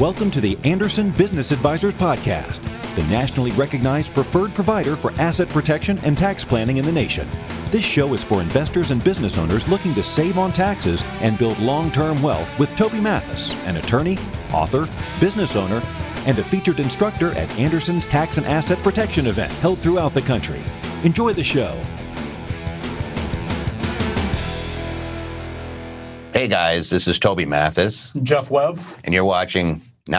Welcome to the Anderson Business Advisors Podcast, the nationally recognized preferred provider for asset protection and tax planning in the nation. This show is for investors and business owners looking to save on taxes and build long-term wealth with Toby Mathis, an attorney, author, business owner, and a featured instructor at Anderson's Tax and Asset Protection event held throughout the country. Enjoy the show. Hey guys, this is Toby Mathis. Jeff Webb. And you're watching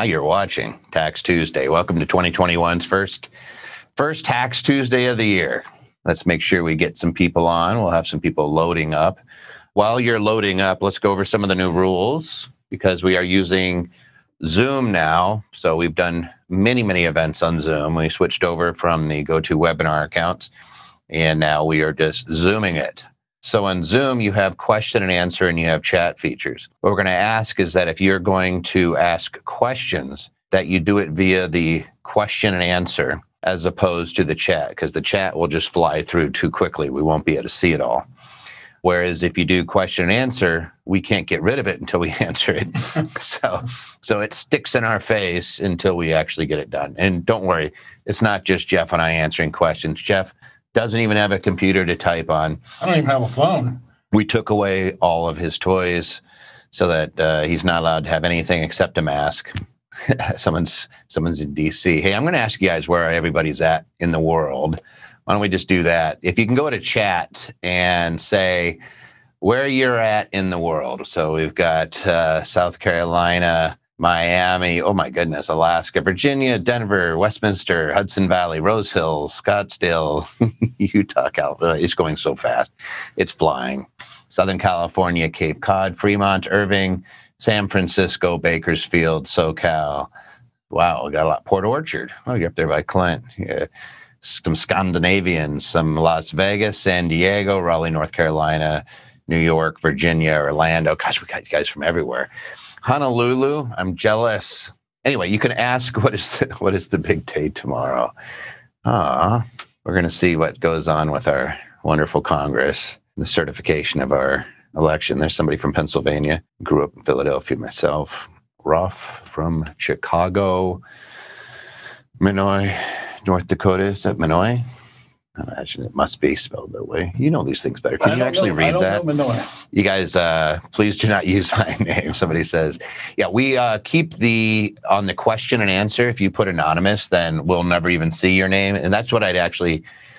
Tax Tuesday. Welcome to 2021's first Tax Tuesday of the year. Let's make sure we get some people on. We'll have some people loading up. While you're loading up, let's go over some of the new rules because we are using Zoom now. So we've done many events on Zoom. We switched over from the GoToWebinar accounts, and now we are just Zooming it. So on Zoom, you have question and answer and you have chat features. What we're going to ask is that if you're going to ask questions, that you do it via the question and answer as opposed to the chat, because the chat will just fly through too quickly. We won't be able to see it all. Whereas if you do question and answer, we can't get rid of it until we answer it. So it sticks in our face until we actually get it done. And don't worry, it's not just Jeff and I answering questions. Jeff doesn't even have a computer to type on. I don't even have a phone. We took away all of his toys so that he's not allowed to have anything except a mask. Someone's in DC. Hey, I'm going to ask you guys where everybody's at in the world. Why don't we just do that? If you can go to chat and say where you're at in the world. So we've got South Carolina, Miami, oh my goodness, Alaska, Virginia, Denver, Westminster, Hudson Valley, Rose Hills, Scottsdale, Utah, California. It's going so fast. It's flying. Southern California, Cape Cod, Fremont, Irving, San Francisco, Bakersfield, SoCal. Wow, we got a lot. Port Orchard. Oh, you're up there by Clint. Yeah. Some Scandinavians, some Las Vegas, San Diego, Raleigh, North Carolina, New York, Virginia, Orlando. Gosh, we got you guys from everywhere. Honolulu, I'm jealous. Anyway, you can ask what is the big day tomorrow. We're going to see what goes on with our wonderful Congress, the certification of our election. There's somebody from Pennsylvania. Grew up in Philadelphia myself. Ruff from Chicago. Minoy, North Dakota. Is that Minoy? I imagine it must be spelled that way. You know these things better. Can you actually read that? I don't know. You guys, please do not use my name. Somebody says, yeah, we keep on the question and answer. If you put anonymous, then we'll never even see your name. And that's what I'd actually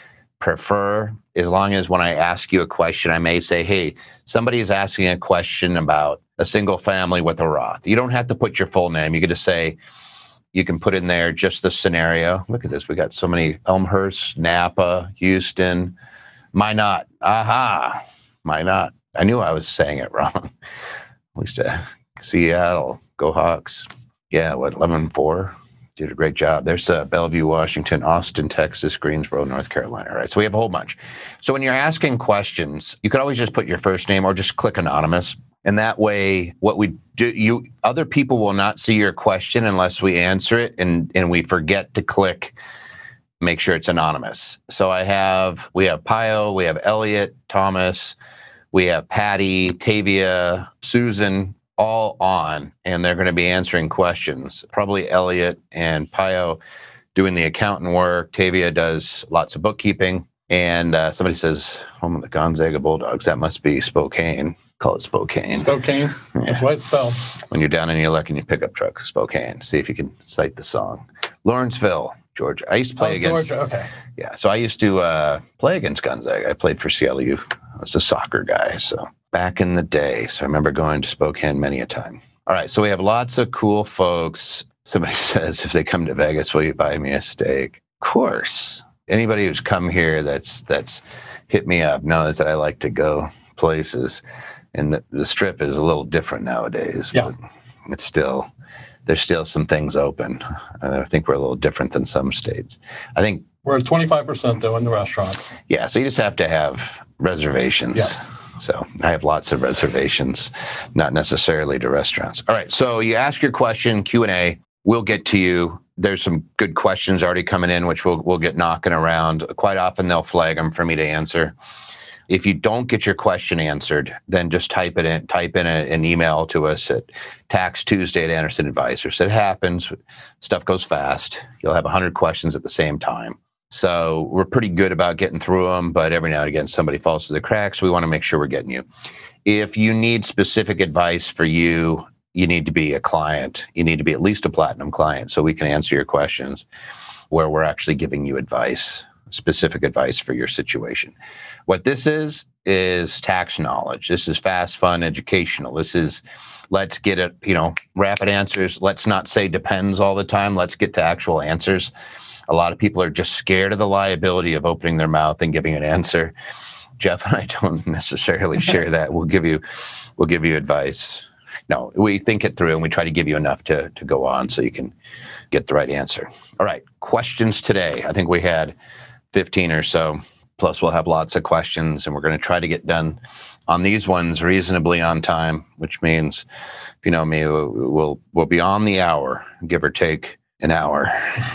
prefer, as long as when I ask you a question, I may say, hey, somebody is asking a question about a single family with a Roth. You don't have to put your full name. You could just say, you can put in there just the scenario. Look at this. We got so many: Elmhurst, Napa, Houston, Minot. Aha, Minot. I knew I was saying it wrong. At least Seattle, go Hawks. Yeah, 11-4. Did a great job. There's Bellevue, Washington, Austin, Texas, Greensboro, North Carolina. All right, so we have a whole bunch. So when you're asking questions, you could always just put your first name or just click anonymous. And that way, what we do, other people will not see your question unless we answer it, and we forget to click, make sure it's anonymous. So we have Pio, we have Elliot, Thomas, we have Patty, Tavia, Susan, all on, and they're going to be answering questions. Probably Elliot and Pio doing the accountant work. Tavia does lots of bookkeeping. And somebody says, home of the Gonzaga Bulldogs. That must be Spokane. Call it Spokane. Spokane. Yeah. That's why it's spelled. When you're down in your luck in your pickup truck, Spokane. See if you can cite the song. Lawrenceville, Georgia. I used to play against. Georgia, okay. Yeah, so I used to play against Gonzaga. I played for CLU. I was a soccer guy, so back in the day. So I remember going to Spokane many a time. All right, so we have lots of cool folks. Somebody says, if they come to Vegas, will you buy me a steak? Of course. Anybody who's come here that's hit me up knows that I like to go places. And the strip is a little different nowadays. Yeah. But there's still some things open. I think we're a little different than some states. I think we're at 25% though in the restaurants. Yeah, so you just have to have reservations. Yeah. So I have lots of reservations, not necessarily to restaurants. All right, so you ask your question, Q&A. We'll get to you. There's some good questions already coming in, which we'll get knocking around. Quite often they'll flag them for me to answer. If you don't get your question answered, then just type in an email to us at taxtuesday@Anderson Advisors. It happens. Stuff goes fast. You'll have 100 questions at the same time. So we're pretty good about getting through them, but every now and again, somebody falls through the cracks. We want to make sure we're getting you. If you need specific advice for you, you need to be a client. You need to be at least a platinum client so we can answer your questions where we're actually giving you advice, specific advice for your situation. What this is tax knowledge. This is fast, fun, educational. This is, let's get it, rapid answers. Let's not say depends all the time. Let's get to actual answers. A lot of people are just scared of the liability of opening their mouth and giving an answer. Jeff and I don't necessarily share that. We'll give you advice. No, we think it through and we try to give you enough to go on so you can get the right answer. All right, questions today. I think we had 15 or so, plus we'll have lots of questions, and we're going to try to get done on these ones reasonably on time, which means, if you know me, we'll be on the hour, give or take an hour.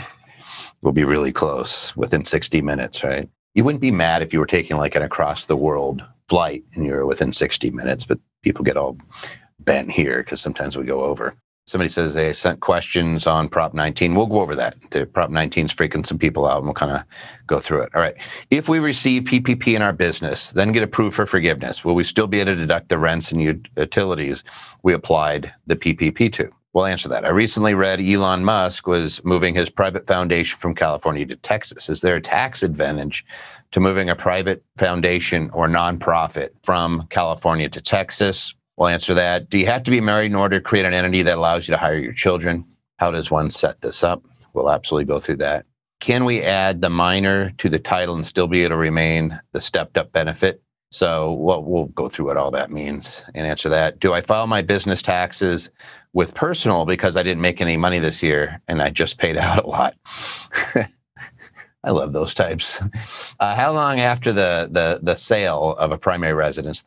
We'll be really close, within 60 minutes, right? You wouldn't be mad if you were taking like an across the world flight and you're within 60 minutes, but people get all bent here because sometimes we go over. Somebody says they sent questions on Prop 19. We'll go over that. The Prop 19 is freaking some people out, and we'll kind of go through it. All right. If we receive PPP in our business, then get approved for forgiveness, will we still be able to deduct the rents and utilities we applied the PPP to? We'll answer that. I recently read Elon Musk was moving his private foundation from California to Texas. Is there a tax advantage to moving a private foundation or nonprofit from California to Texas? We'll answer that. Do you have to be married in order to create an entity that allows you to hire your children? How does one set this up? We'll absolutely go through that. Can we add the minor to the title and still be able to remain the stepped up benefit? So we'll go through what all that means and answer that. Do I file my business taxes with personal because I didn't make any money this year and I just paid out a lot? I love those types. How long after the sale of a primary residence,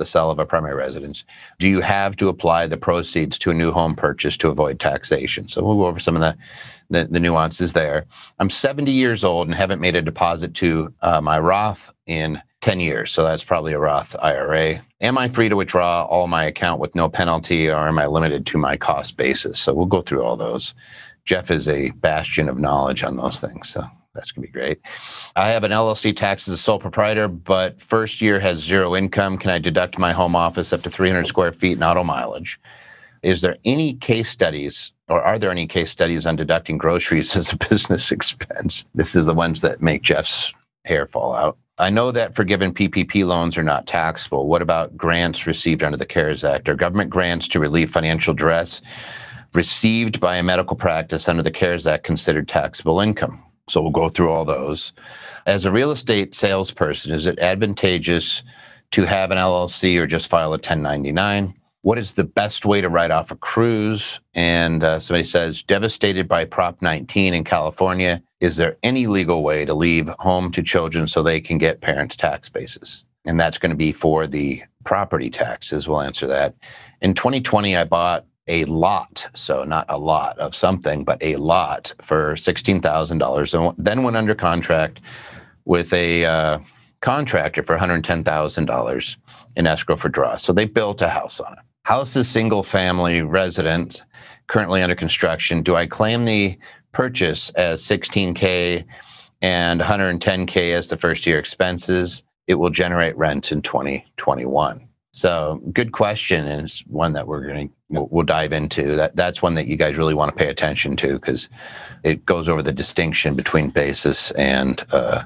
do you have to apply the proceeds to a new home purchase to avoid taxation? So we'll go over some of the nuances there. I'm 70 years old and haven't made a deposit to my Roth in 10 years. So that's probably a Roth IRA. Am I free to withdraw all my account with no penalty, or am I limited to my cost basis? So we'll go through all those. Jeff is a bastion of knowledge on those things. So that's going to be great. I have an LLC tax as a sole proprietor, but first year has zero income. Can I deduct my home office up to 300 square feet and auto mileage? Is there any case studies, or are there any case studies on deducting groceries as a business expense? This is the ones that make Jeff's hair fall out. I know that forgiven PPP loans are not taxable. What about grants received under the CARES Act? Are government grants to relieve financial duress received by a medical practice under the CARES Act considered taxable income? So we'll go through all those. As a real estate salesperson, is it advantageous to have an LLC or just file a 1099? What is the best way to write off a cruise? And somebody says, devastated by Prop 19 in California, is there any legal way to leave home to children so they can get parents' tax basis? And that's going to be for the property taxes. We'll answer that. In 2020, I bought a lot, so not a lot of something, but a lot for $16,000, and then went under contract with a contractor for $110,000 in escrow for draw. So they built a house on it. House is single family residence, currently under construction. Do I claim the purchase as $16K and $110K as the first year expenses? It will generate rent in 2021. So good question, and it's one that we'll dive into. That's one that you guys really want to pay attention to, because it goes over the distinction between basis and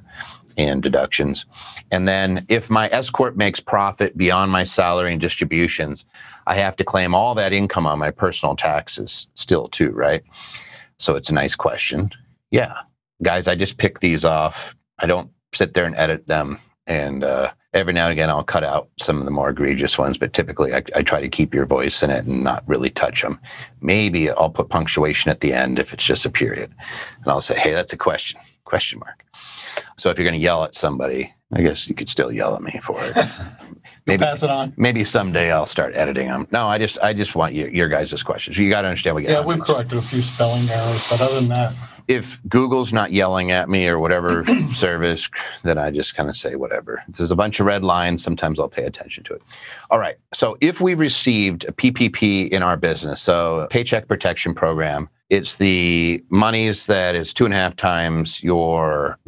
deductions. And then if my S corp makes profit beyond my salary and distributions, I have to claim all that income on my personal taxes still too, right? So it's a nice question. Yeah, guys, I just pick these off. I don't sit there and edit them. And every now and again, I'll cut out some of the more egregious ones, but typically I try to keep your voice in it and not really touch them. Maybe I'll put punctuation at the end if it's just a period. And I'll say, hey, that's a question mark. So if you're going to yell at somebody, I guess you could still yell at me for it. Maybe pass it on. Maybe someday I'll start editing them. No, I just want your guys' questions. You got to understand we've corrected a few spelling errors, but other than that. if Google's not yelling at me or whatever service, then I just kind of say whatever. If there's a bunch of red lines, sometimes I'll pay attention to it. All right. So if we received a PPP in our business, so a Paycheck Protection Program, it's the monies that is 2.5 times your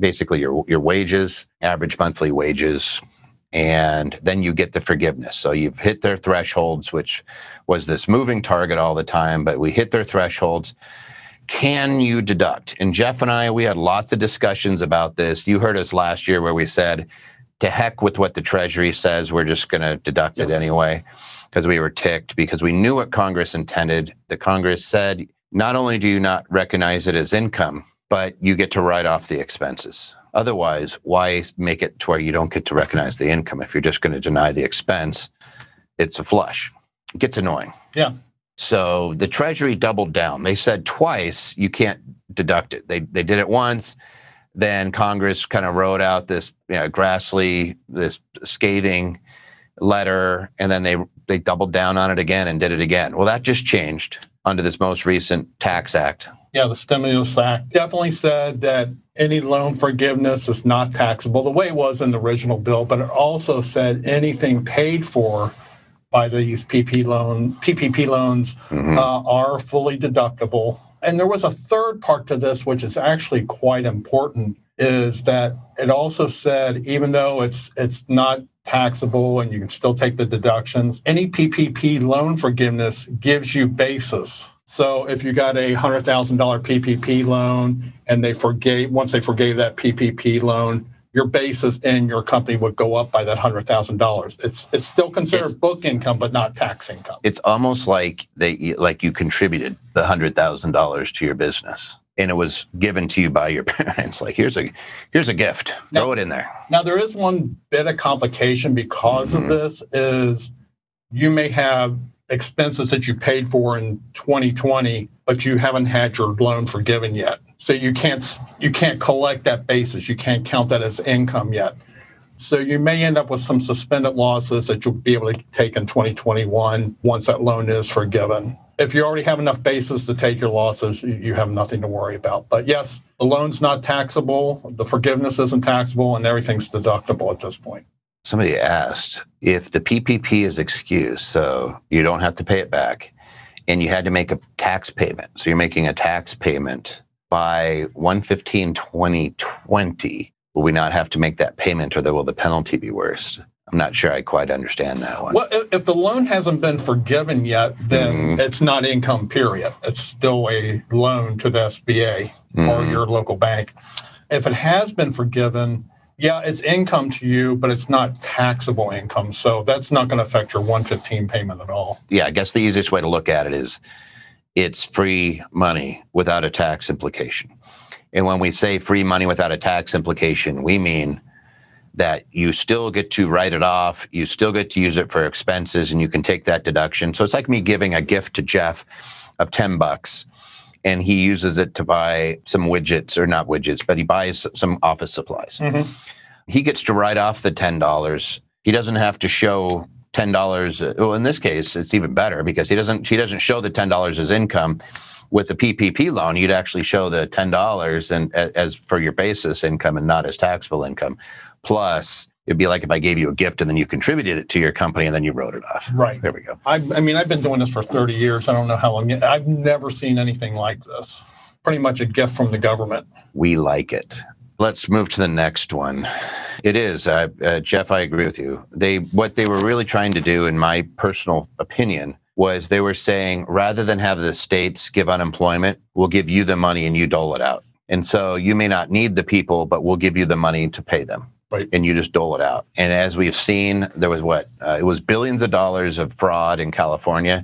wages, average monthly wages, and then you get the forgiveness. So you've hit their thresholds, which was this moving target all the time, but we hit their thresholds. Can you deduct? And Jeff and I, we had lots of discussions about this. You heard us last year where we said, to heck with what the Treasury says, we're just going to deduct it anyway, because we were ticked, because we knew what Congress intended. The Congress said, not only do you not recognize it as income, but you get to write off the expenses. Otherwise, why make it to where you don't get to recognize the income? If you're just going to deny the expense, it's a flush. It gets annoying. Yeah. So the Treasury doubled down. They said twice you can't deduct it. They did it once. Then Congress kind of wrote out this, Grassley, this scathing letter, and then they doubled down on it again and did it again. Well, that just changed under this most recent tax act. Yeah, the Stimulus Act definitely said that any loan forgiveness is not taxable the way it was in the original bill, but it also said anything paid for by these PPP loans are fully deductible. And there was a third part to this, which is actually quite important, is that it also said, even though it's not taxable and you can still take the deductions, any PPP loan forgiveness gives you basis. So if you got a $100,000 PPP loan and once they forgave that PPP loan, your basis in your company would go up by that $100,000. It's still considered book income, but not tax income. It's almost like you contributed the $100,000 to your business, and it was given to you by your parents. Like, here's a gift. Throw it in there. Now, there is one bit of complication because of this is you may have expenses that you paid for in 2020, but you haven't had your loan forgiven yet. So you can't collect that basis. You can't count that as income yet. So you may end up with some suspended losses that you'll be able to take in 2021 once that loan is forgiven. If you already have enough basis to take your losses, you have nothing to worry about. But yes, the loan's not taxable, the forgiveness isn't taxable, and everything's deductible at this point. Somebody asked if the PPP is excused, so you don't have to pay it back, and you had to make a tax payment. So you're making a tax payment by 1/15/2020. Will we not have to make that payment, or will the penalty be worse? I'm not sure I quite understand that one. Well, if the loan hasn't been forgiven yet, then it's not income, period. It's still a loan to the SBA or your local bank. If it has been forgiven, yeah, it's income to you, but it's not taxable income. So that's not going to affect your 115 payment at all. Yeah, I guess the easiest way to look at it is it's free money without a tax implication. And when we say free money without a tax implication, we mean that you still get to write it off, you still get to use it for expenses, and you can take that deduction. So it's like me giving a gift to Jeff of $10, and he uses it to buy some widgets, or not widgets, but he buys some office supplies. He gets to write off the $10. He doesn't have to show $10. Well, in this case, it's even better because he doesn't show the $10 as income. With the PPP loan, you'd actually show the $10 and as for your basis income and not as taxable income. Plus, it'd be like if I gave you a gift and then you contributed it to your company and then you wrote it off. Right. There we go. I mean, I've been doing this for 30 years. I don't know how long yet. I've never seen anything like this. Pretty much a gift from the government. We like it. Let's move to the next one. It is, Jeff, I agree with you. What they were really trying to do, in my personal opinion, was they were saying, rather than have the states give unemployment, we'll give you the money and you dole it out. And so you may not need the people, but we'll give you the money to pay them. Right. And you just dole it out. And as we've seen, there was it was billions of dollars of fraud in California.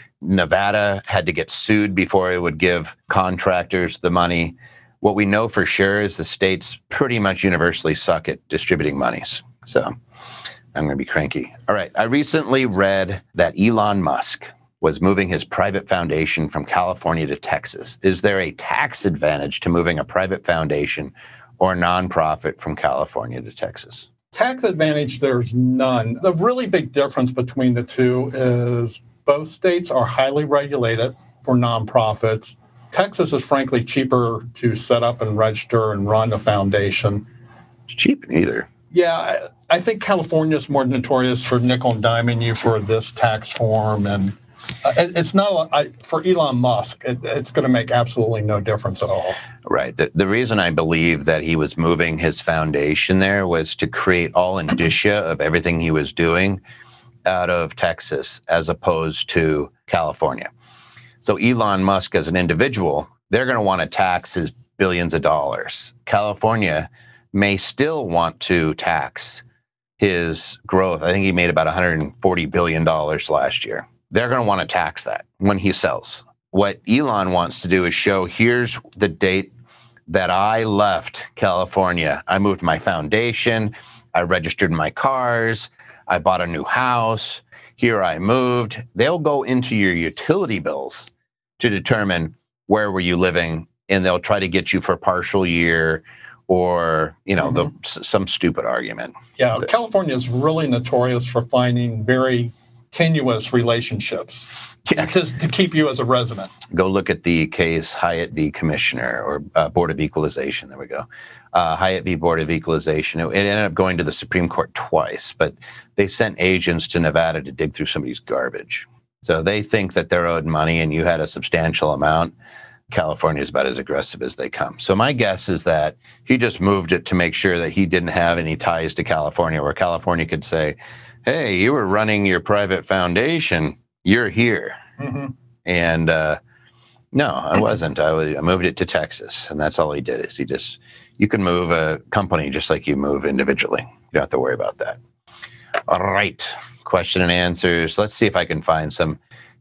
Nevada had to get sued before it would give contractors the money. What we know for sure is the states pretty much universally suck at distributing monies. So I'm going to be cranky. All right. I recently read that Elon Musk was moving his private foundation from California to Texas. Is there a tax advantage to moving a private foundation or nonprofit from California to Texas? Tax advantage, there's none. The really big difference between the two is both states are highly regulated for nonprofits. Texas is frankly cheaper to set up and register and run a foundation. It's cheap either. Yeah, I think California is more notorious for nickel and diming you for this tax form, and it's not for Elon Musk. It's going to make absolutely no difference at all. Right. The reason I believe that he was moving his foundation there was to create all indicia of everything he was doing out of Texas as opposed to California. So Elon Musk as an individual, they're going to want to tax his billions of dollars. California may still want to tax his growth. I think he made about $140 billion last year. They're going to want to tax that when he sells. What Elon wants to do is show, here's the date that I left California. I moved my foundation. I registered my cars. I bought a new house. Here I moved. They'll go into your utility bills to determine where were you living, and they'll try to get you for a partial year or, some stupid argument. Yeah, California is really notorious for finding very tenuous relationships to keep you as a resident. Go look at the case Hyatt v. Commissioner or Board of Equalization. There we go. Hyatt v. Board of Equalization. It ended up going to the Supreme Court twice, but they sent agents to Nevada to dig through somebody's garbage. So they think that they're owed money and you had a substantial amount. California is about as aggressive as they come. So my guess is that he just moved it to make sure that he didn't have any ties to California, where California could say, hey, you were running your private foundation, you're here. Mm-hmm. And no, I wasn't. I moved it to Texas, and that's all he did. Is you can move a company just like you move individually. You don't have to worry about that. All right, question and answers. Let's see if I can find some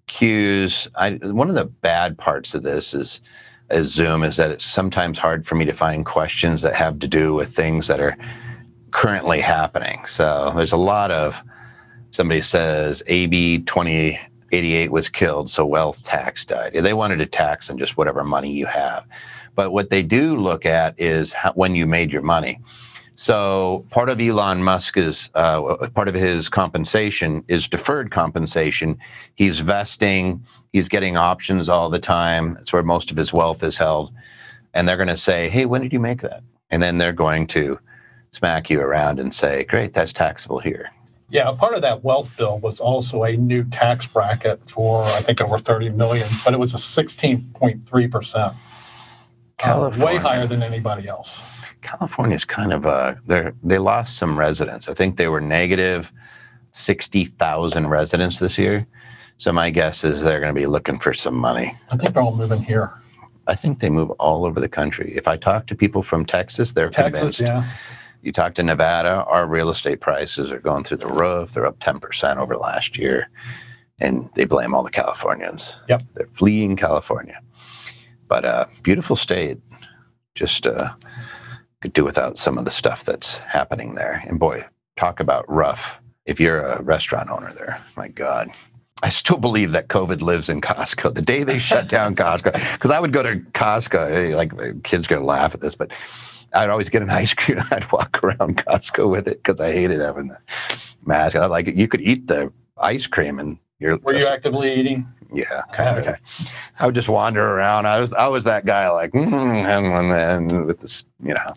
cues. One of the bad parts of this is Zoom is that it's sometimes hard for me to find questions that have to do with things that are currently happening. So there's a lot of, somebody says AB 2088 was killed, so wealth tax died. They wanted to tax on just whatever money you have. But what they do look at is when you made your money. So part of Elon Musk's, part of his compensation is deferred compensation. He's vesting, he's getting options all the time. That's where most of his wealth is held. And they're going to say, hey, when did you make that? And then they're going to smack you around and say, great, that's taxable here. Yeah, part of that wealth bill was also a new tax bracket for, I think, over 30 million, but it was a 16.3%. Way higher than anybody else. California's kind of they lost some residents. I think they were negative 60,000 residents this year. So my guess is they're going to be looking for some money. I think they're all moving here. I think they move all over the country. If I talk to people from Texas, they're convinced. Yeah. You talk to Nevada, our real estate prices are going through the roof. They're up 10% over last year. And they blame all the Californians. Yep. They're fleeing California. But beautiful state. Just could do without some of the stuff that's happening there. And boy, talk about rough. If you're a restaurant owner there, my God. I still believe that COVID lives in Costco. The day they shut down Costco, because I would go to Costco, like my kids are going to laugh at this, but I'd always get an ice cream and I'd walk around Costco with it because I hated having the mask. I like it. You could eat the ice cream and Were you actively eating? Yeah, kind of. Okay. I would just wander around. I was that guy like, and with this,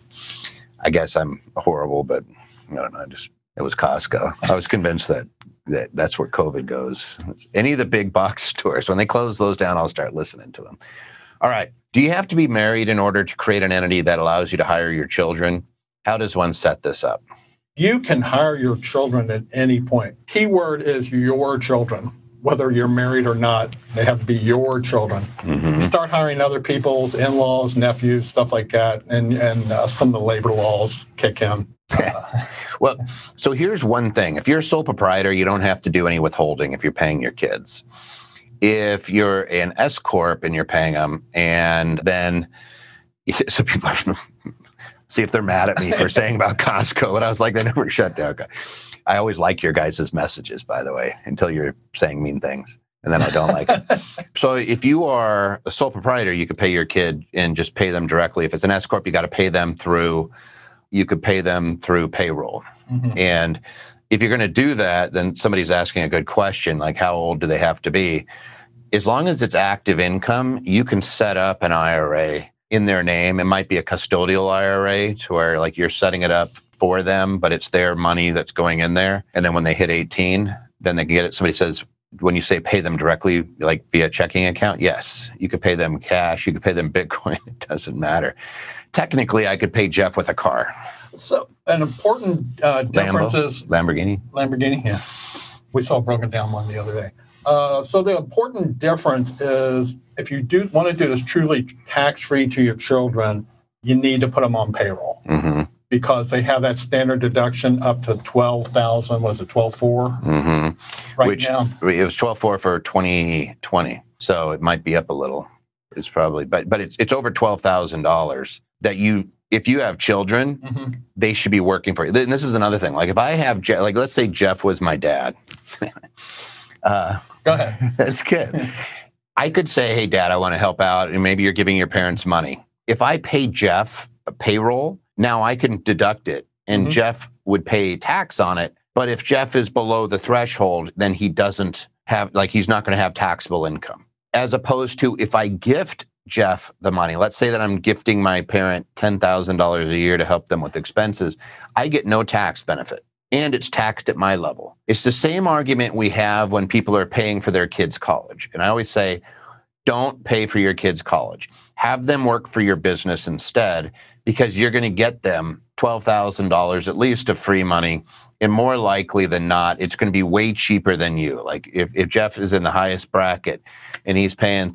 I guess I'm horrible, but I don't know. It was Costco. I was convinced that that's where COVID goes. Any of the big box stores, when they close those down, I'll start listening to them. All right. Do you have to be married in order to create an entity that allows you to hire your children? How does one set this up? You can hire your children at any point. Keyword is your children. Whether you're married or not, they have to be your children. Mm-hmm. You start hiring other people's in-laws, nephews, stuff like that, and some of the labor laws kick in. Well, so here's one thing. If you're a sole proprietor, you don't have to do any withholding if you're paying your kids. If you're an S Corp and you're paying them, and then so people are, see if they're mad at me for saying about Costco, but I was like, they never shut down. I always like your guys' messages, by the way, until you're saying mean things, and then I don't like it. So if you are a sole proprietor, you could pay your kid and just pay them directly. If it's an S Corp, you got to pay them through, you could pay them through payroll. Mm-hmm. And if you're going to do that, then somebody's asking a good question, like how old do they have to be? as long as it's active income, you can set up an IRA in their name. It might be a custodial IRA to where like you're setting it up for them, but it's their money that's going in there. And then when they hit 18, then they can get it. Somebody says, when you say pay them directly, like via checking account, yes, you could pay them cash, you could pay them Bitcoin, it doesn't matter. Technically, I could pay Jeff with a car. So an important difference is... Lamborghini, yeah. We saw a broken down one the other day. So the important difference is if you do want to do this truly tax-free to your children, you need to put them on payroll because they have that standard deduction up to $12,000. Was it $12,400 right now? It was $12,400 for 2020, so it might be up a little. It's probably, but it's over $12,000 that if you have children, they should be working for you. And this is another thing. Like if I have, like let's say Jeff was my dad. Go ahead. That's good. I could say, hey, Dad, I want to help out. And maybe you're giving your parents money. If I pay Jeff a payroll, now I can deduct it. And Jeff would pay tax on it. But if Jeff is below the threshold, then he doesn't have, like, he's not going to have taxable income. As opposed to if I gift Jeff the money, let's say that I'm gifting my parent $10,000 a year to help them with expenses, I get no tax benefit. And it's taxed at my level. It's the same argument we have when people are paying for their kids' college. And I always say, don't pay for your kids' college. Have them work for your business instead, because you're going to get them $12,000 at least of free money. And more likely than not, it's going to be way cheaper than you. Like if Jeff is in the highest bracket and he's paying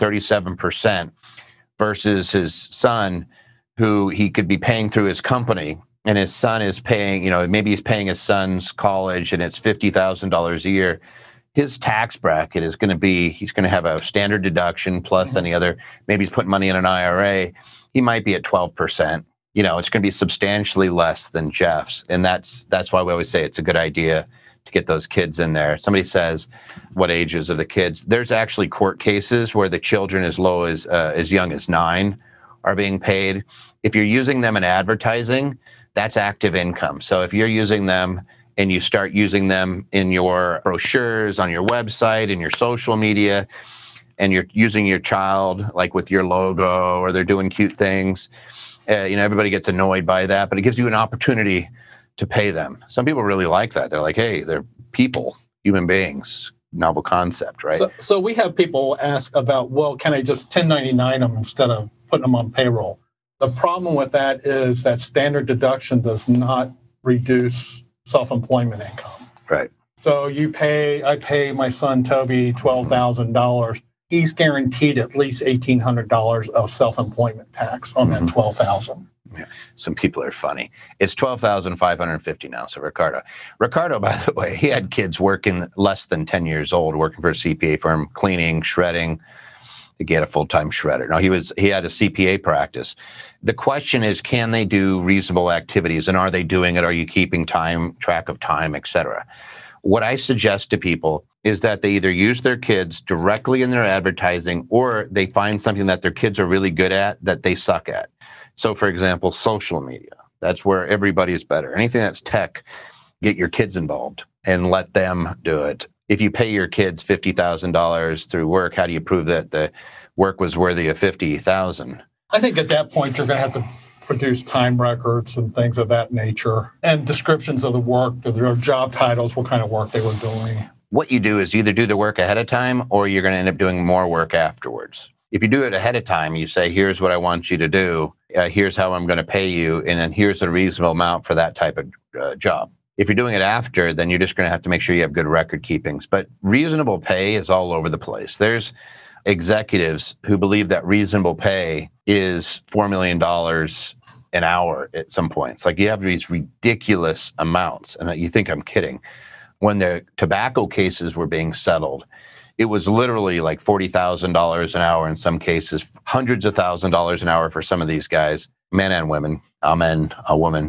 37% versus his son, who he could be paying through his company, and his son is paying, maybe he's paying his son's college and it's $50,000 a year. His tax bracket is going to be, he's going to have a standard deduction plus any other, maybe he's putting money in an IRA. He might be at 12%. It's going to be substantially less than Jeff's. And that's why we always say it's a good idea to get those kids in there. Somebody says, what ages are the kids? There's actually court cases where the children as low as young as 9 are being paid. If you're using them in advertising, that's active income. So if you're using them and you start using them in your brochures, on your website, in your social media, and you're using your child like with your logo or they're doing cute things, everybody gets annoyed by that, but it gives you an opportunity to pay them. Some people really like that. They're like, hey, they're people, human beings, novel concept, right? So we have people ask about, well, can I just 1099 them instead of putting them on payroll? The problem with that is that standard deduction does not reduce self-employment income. Right. So I pay my son Toby $12,000. He's guaranteed at least $1,800 of self-employment tax on that $12,000. Yeah. Some people are funny. It's $12,550 now. So Ricardo, by the way, he had kids working less than 10 years old, working for a CPA firm, cleaning, shredding. To get a full-time shredder. Now, he had a CPA practice. The question is, can they do reasonable activities, and are they doing it? Are you keeping track of time, et cetera? What I suggest to people is that they either use their kids directly in their advertising, or they find something that their kids are really good at that they suck at. So, for example, social media. That's where everybody is better. Anything that's tech, get your kids involved and let them do it. If you pay your kids $50,000 through work, how do you prove that the work was worthy of $50,000? I think at that point, you're going to have to produce time records and things of that nature and descriptions of the work, their job titles, what kind of work they were doing. What you do is either do the work ahead of time or you're going to end up doing more work afterwards. If you do it ahead of time, you say, here's what I want you to do. Here's how I'm going to pay you. And then here's a reasonable amount for that type of job. If you're doing it after, then you're just going to have to make sure you have good record keepings. But reasonable pay is all over the place. There's executives who believe that reasonable pay is $4 million an hour at some points. Like you have these ridiculous amounts. And you think I'm kidding. When the tobacco cases were being settled, it was literally like $40,000 an hour in some cases, hundreds of $1,000s an hour for some of these guys, men and women, a man, a woman,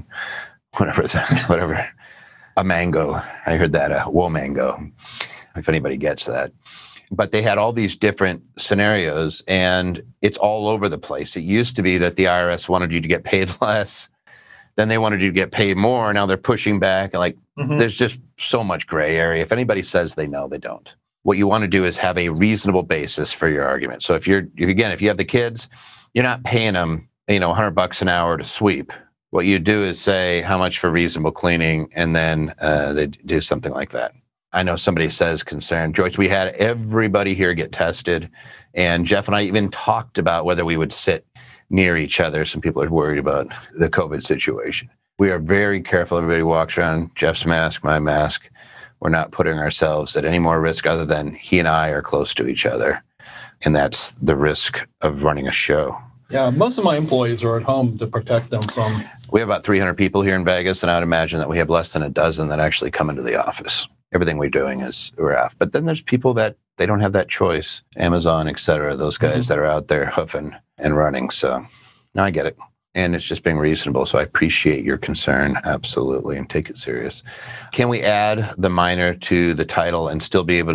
whatever. A mango. I heard that, a womango, if anybody gets that. But they had all these different scenarios, and it's all over the place. It used to be that the IRS wanted you to get paid less. Then they wanted you to get paid more. Now they're pushing back. There's just so much gray area. If anybody says they know, they don't. what you want to do is have a reasonable basis for your argument. So if you have the kids, you're not paying them, $100 an hour to sweep. What you do is say how much for reasonable cleaning, and then they do something like that. I know somebody says concern. Joyce, we had everybody here get tested, and Jeff and I even talked about whether we would sit near each other. Some people are worried about the COVID situation. We are very careful. Everybody walks around, Jeff's mask, my mask. We're not putting ourselves at any more risk other than he and I are close to each other. And that's the risk of running a show. Yeah, most of my employees are at home to protect them from... We have about 300 people here in Vegas, and I would imagine that we have less than a dozen that actually come into the office. Everything we're doing is we're off. But then there's people that they don't have that choice. Amazon, et cetera, those guys that are out there hoofing and running. So no, I get it. And it's just being reasonable. So I appreciate your concern. Absolutely. And take it serious. Can we add the minor to the title and still be able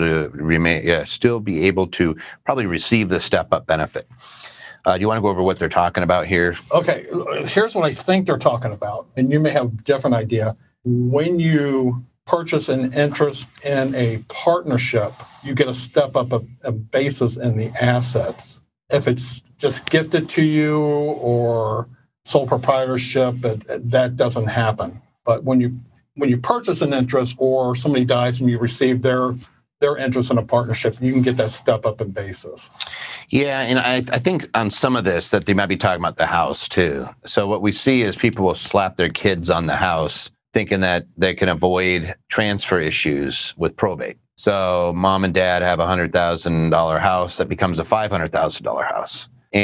to probably receive the step-up benefit? Do you want to go over what they're talking about here? Okay. Here's what I think they're talking about. And you may have a different idea. When you purchase an interest in a partnership, you get a step-up a basis in the assets. If it's just gifted to you or sole proprietorship, that doesn't happen. But when you purchase an interest or somebody dies and you receive their interest in a partnership, you can get that step up in basis. Yeah, and I think on some of this that they might be talking about the house too. So what we see is people will slap their kids on the house thinking that they can avoid transfer issues with probate. So mom and dad have a $100,000 house that becomes a $500,000 house.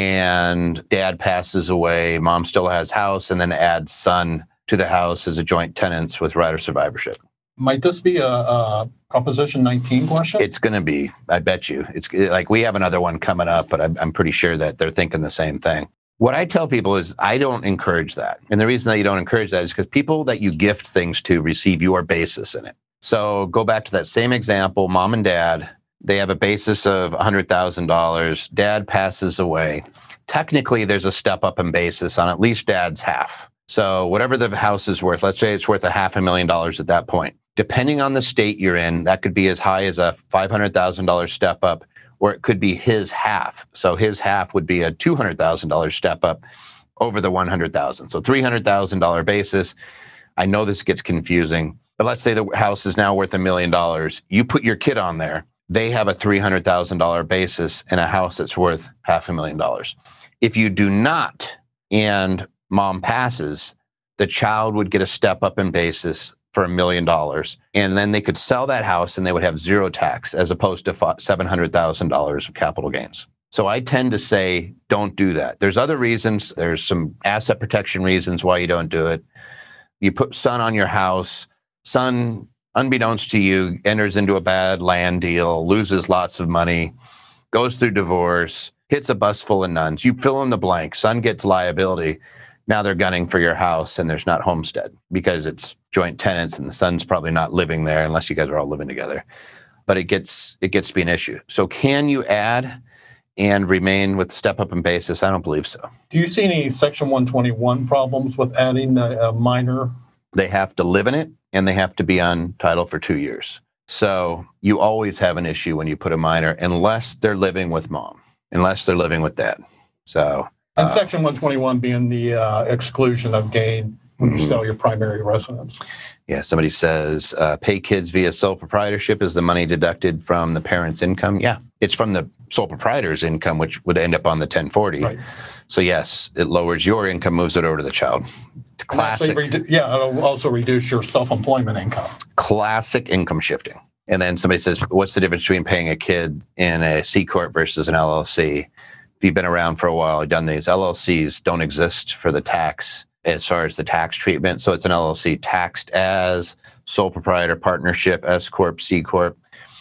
And dad passes away, mom still has house, and then adds son to the house as a joint tenants with right of survivorship. Might this be a Proposition 19 question? It's going to be, I bet you. It's like we have another one coming up, but I'm pretty sure that they're thinking the same thing. What I tell people is I don't encourage that. And the reason that you don't encourage that is because people that you gift things to receive your basis in it. So go back to that same example, mom and dad. They have a basis of $100,000. Dad passes away. Technically, there's a step up in basis on at least dad's half. So whatever the house is worth, let's say it's worth $500,000 at that point. Depending on the state you're in, that could be as high as a $500,000 step up, or it could be his half. So his half would be a $200,000 step up over the $100,000. So $300,000 basis. I know this gets confusing, but let's say the house is now worth $1 million. You put your kid on there. They have a $300,000 basis in a house that's worth $500,000. If you do not, and mom passes, the child would get a step up in basis for $1 million. And then they could sell that house and they would have zero tax as opposed to $700,000 of capital gains. So I tend to say, don't do that. There's other reasons. There's some asset protection reasons why you don't do it. You put son on your house, son, unbeknownst to you, enters into a bad land deal, loses lots of money, goes through divorce, hits a bus full of nuns. You fill in the blank. Son gets liability. Now they're gunning for your house and there's not homestead because it's joint tenants and the son's probably not living there unless you guys are all living together. But it gets to be an issue. So can you add and remain with the step up in basis? I don't believe so. Do you see any Section 121 problems with adding a minor? They have to live in it and they have to be on title for 2 years. So you always have an issue when you put a minor unless they're living with mom, unless they're living with dad. So and Section 121 being the exclusion of gain when you sell your primary residence. Yeah, somebody says, pay kids via sole proprietorship. Is the money deducted from the parent's income? Yeah, it's from the sole proprietor's income, which would end up on the 1040. Right. So yes, it lowers your income, moves it over to the child. Classic. It'll also reduce your self-employment income. Classic income shifting. And then somebody says, what's the difference between paying a kid in a C Corp versus an LLC? If you've been around for a while, you've done these, LLCs don't exist for the tax as far as the tax treatment. So it's an LLC taxed as sole proprietor, partnership, S Corp, C Corp.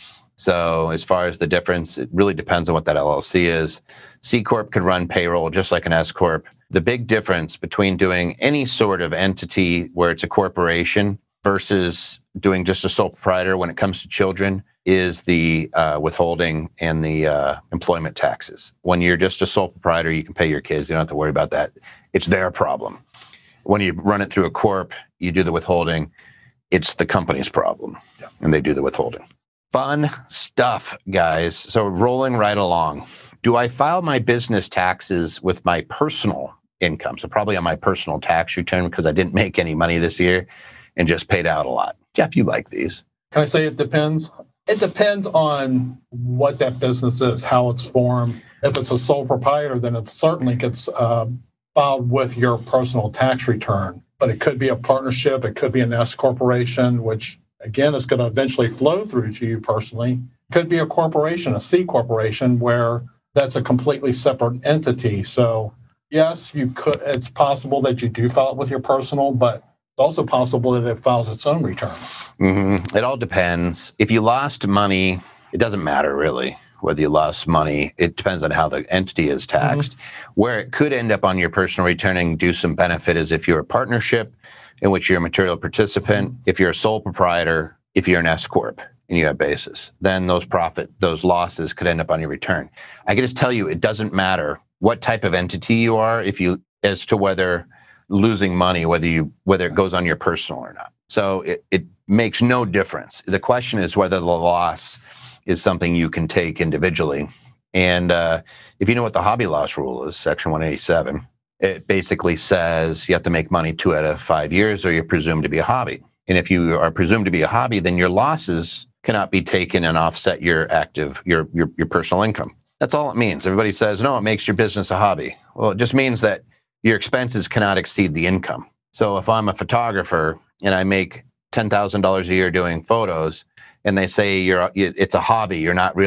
So as far as the difference, it really depends on what that LLC is. C Corp can run payroll just like an S Corp. The big difference between doing any sort of entity where it's a corporation versus doing just a sole proprietor when it comes to children is the withholding and the employment taxes. When you're just a sole proprietor, you can pay your kids. You don't have to worry about that. It's their problem. When you run it through a corp, you do the withholding. It's the company's problem, and they do the withholding. Fun stuff, guys. So rolling right along. Do I file my business taxes with my personal income? So probably on my personal tax return because I didn't make any money this year and just paid out a lot. Jeff, you like these. Can I say it depends? It depends on what that business is, how it's formed. If it's a sole proprietor, then it certainly gets filed with your personal tax return. But it could be a partnership. It could be an S corporation, which, again, is going to eventually flow through to you personally. It could be a corporation, a C corporation, where that's a completely separate entity. So, yes, you could. It's possible that you do file it with your personal, but it's also possible that it files its own return. Mm-hmm. It all depends. If you lost money, it doesn't matter really whether you lost money. It depends on how the entity is taxed. Mm-hmm. Where it could end up on your personal return and do some benefit is if you're a partnership in which you're a material participant, mm-hmm. if you're a sole proprietor, if you're an S corp and you have basis, then those losses could end up on your return. I can just tell you, it doesn't matter what type of entity you are as to whether losing money, whether it goes on your personal or not. So it makes no difference. The question is whether the loss is something you can take individually. And if you know what the hobby loss rule is, Section 187, it basically says you have to make money 2 out of 5 years or you're presumed to be a hobby. And if you are presumed to be a hobby, then your losses cannot be taken and offset your personal income. That's all it means. Everybody says, no, it makes your business a hobby. Well, it just means that your expenses cannot exceed the income. So if I'm a photographer and I make $10,000 a year doing photos, and they say it's a hobby,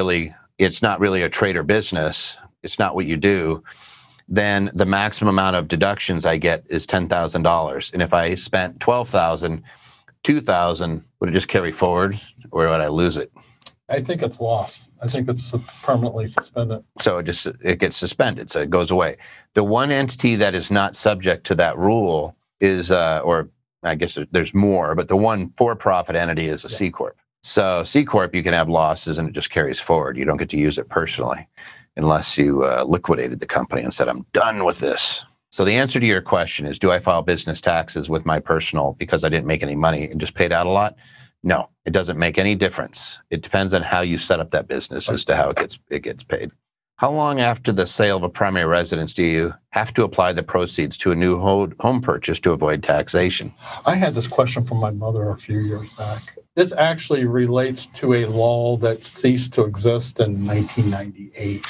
it's not really a trade or business, it's not what you do, then the maximum amount of deductions I get is $10,000. And if I spent $12,000, $2,000, would it just carry forward or would I lose it? I think it's lost. I think it's permanently suspended. So it gets suspended, so it goes away. The one entity that is not subject to that rule is, or I guess there's more, but the one for-profit entity is a C Corp. So C Corp, you can have losses and it just carries forward. You don't get to use it personally unless you liquidated the company and said, I'm done with this. So the answer to your question is, do I file business taxes with my personal because I didn't make any money and just paid out a lot? No, it doesn't make any difference. It depends on how you set up that business as to how it gets paid. How long after the sale of a primary residence do you have to apply the proceeds to a new home purchase to avoid taxation? I had this question from my mother a few years back. This actually relates to a law that ceased to exist in 1998.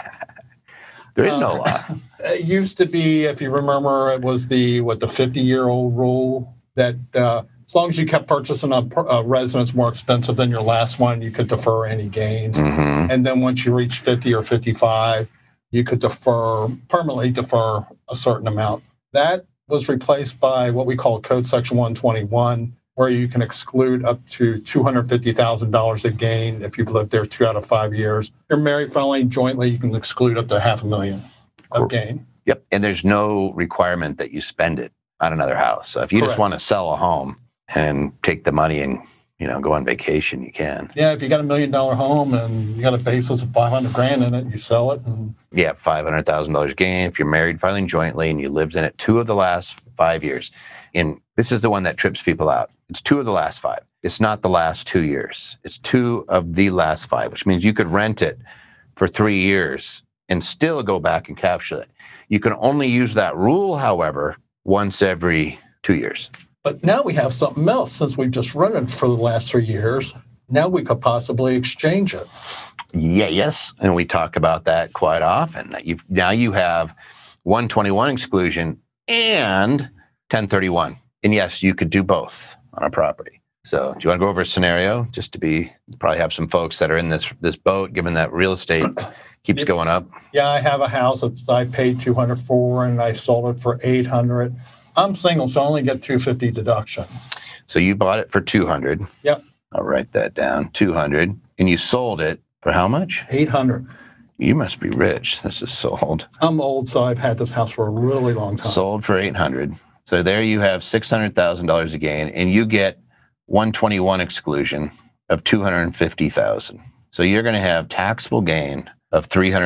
There is no law. It used to be, if you remember, it was the 50-year-old rule that as long as you kept purchasing a residence more expensive than your last one, you could defer any gains. Mm-hmm. And then once you reach 50 or 55, you could permanently defer a certain amount. That was replaced by what we call Code Section 121, where you can exclude up to $250,000 of gain if you've lived there 2 out of 5 years. If you're married, filing jointly, you can exclude up to $500,000 of gain. Yep. And there's no requirement that you spend it on another house. So if you just want to sell a home and take the money and go on vacation, you can. Yeah, if you got $1 million home and you got a basis of $500,000 in it, you sell it. And yeah, $500,000 gain. If you're married, filing jointly, and you lived in it 2 of the last 5 years. And this is the one that trips people out. It's 2 of the last 5. It's not the last 2 years. It's 2 of the last 5, which means you could rent it for 3 years and still go back and capture it. You can only use that rule, however, once every 2 years. But now we have something else. Since we've just run it for the last 3 years, now we could possibly exchange it. Yes, and we talk about that quite often. That you have 121 exclusion and 1031. And yes, you could do both on a property. So do you want to go over a scenario just to probably have some folks that are in this boat, given that real estate keeps going up? Yeah, I have a house I paid $200 for and I sold it for $800. I'm single, so I only get $250 deduction. So you bought it for $200. Yep. I'll write that down, $200. And you sold it for how much? $800. You must be rich. This is sold. I'm old, so I've had this house for a really long time. Sold for $800. So there you have $600,000 of gain, and you get 121 exclusion of $250,000. So you're going to have taxable gain of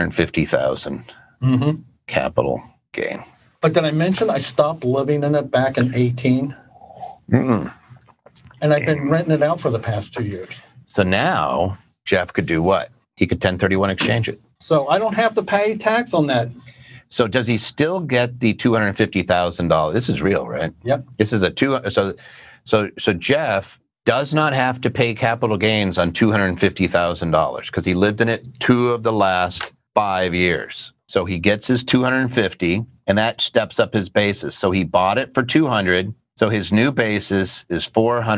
$350,000 capital gain. But did I mention I stopped living in it back in 2018? Mm-mm. And I've been renting it out for the past 2 years. So now Jeff could do what? He could 1031 exchange it. So I don't have to pay tax on that. So does he still get the $250,000? This is real, right? Yep. This is so Jeff does not have to pay capital gains on $250,000 because he lived in it 2 of the last 5 years. So he gets his $250,000 and that steps up his basis. So he bought it for $200,000. So his new basis is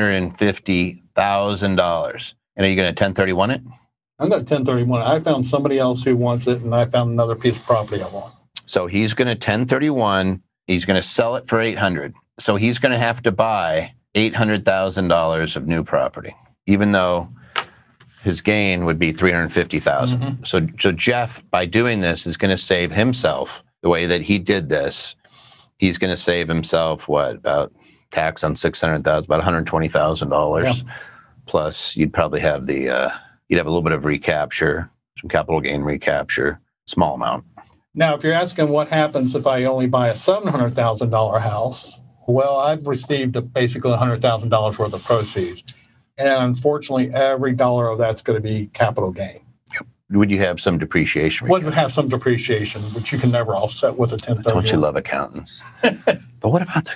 $450,000. And are you going to 1031 it? I'm going to 1031. I found somebody else who wants it, and I found another piece of property I want. So he's going to 1031. He's going to sell it for $800,000. So he's going to have to buy $800,000 of new property, even though his gain would be $350,000. Mm-hmm. So Jeff, by doing this, is going to save himself the way that he did this. He's going to save himself about tax on $600,000, about $120,000. Yeah. Plus, you'd probably have you'd have a little bit of recapture, some capital gain recapture, small amount. Now, if you're asking what happens if I only buy a $700,000 house, well, I've received basically $100,000 worth of proceeds. And unfortunately, every dollar of that's going to be capital gain. Yep. Would you have some depreciation? Would have some depreciation, which you can never offset with a 1031. Don't you love accountants? But what about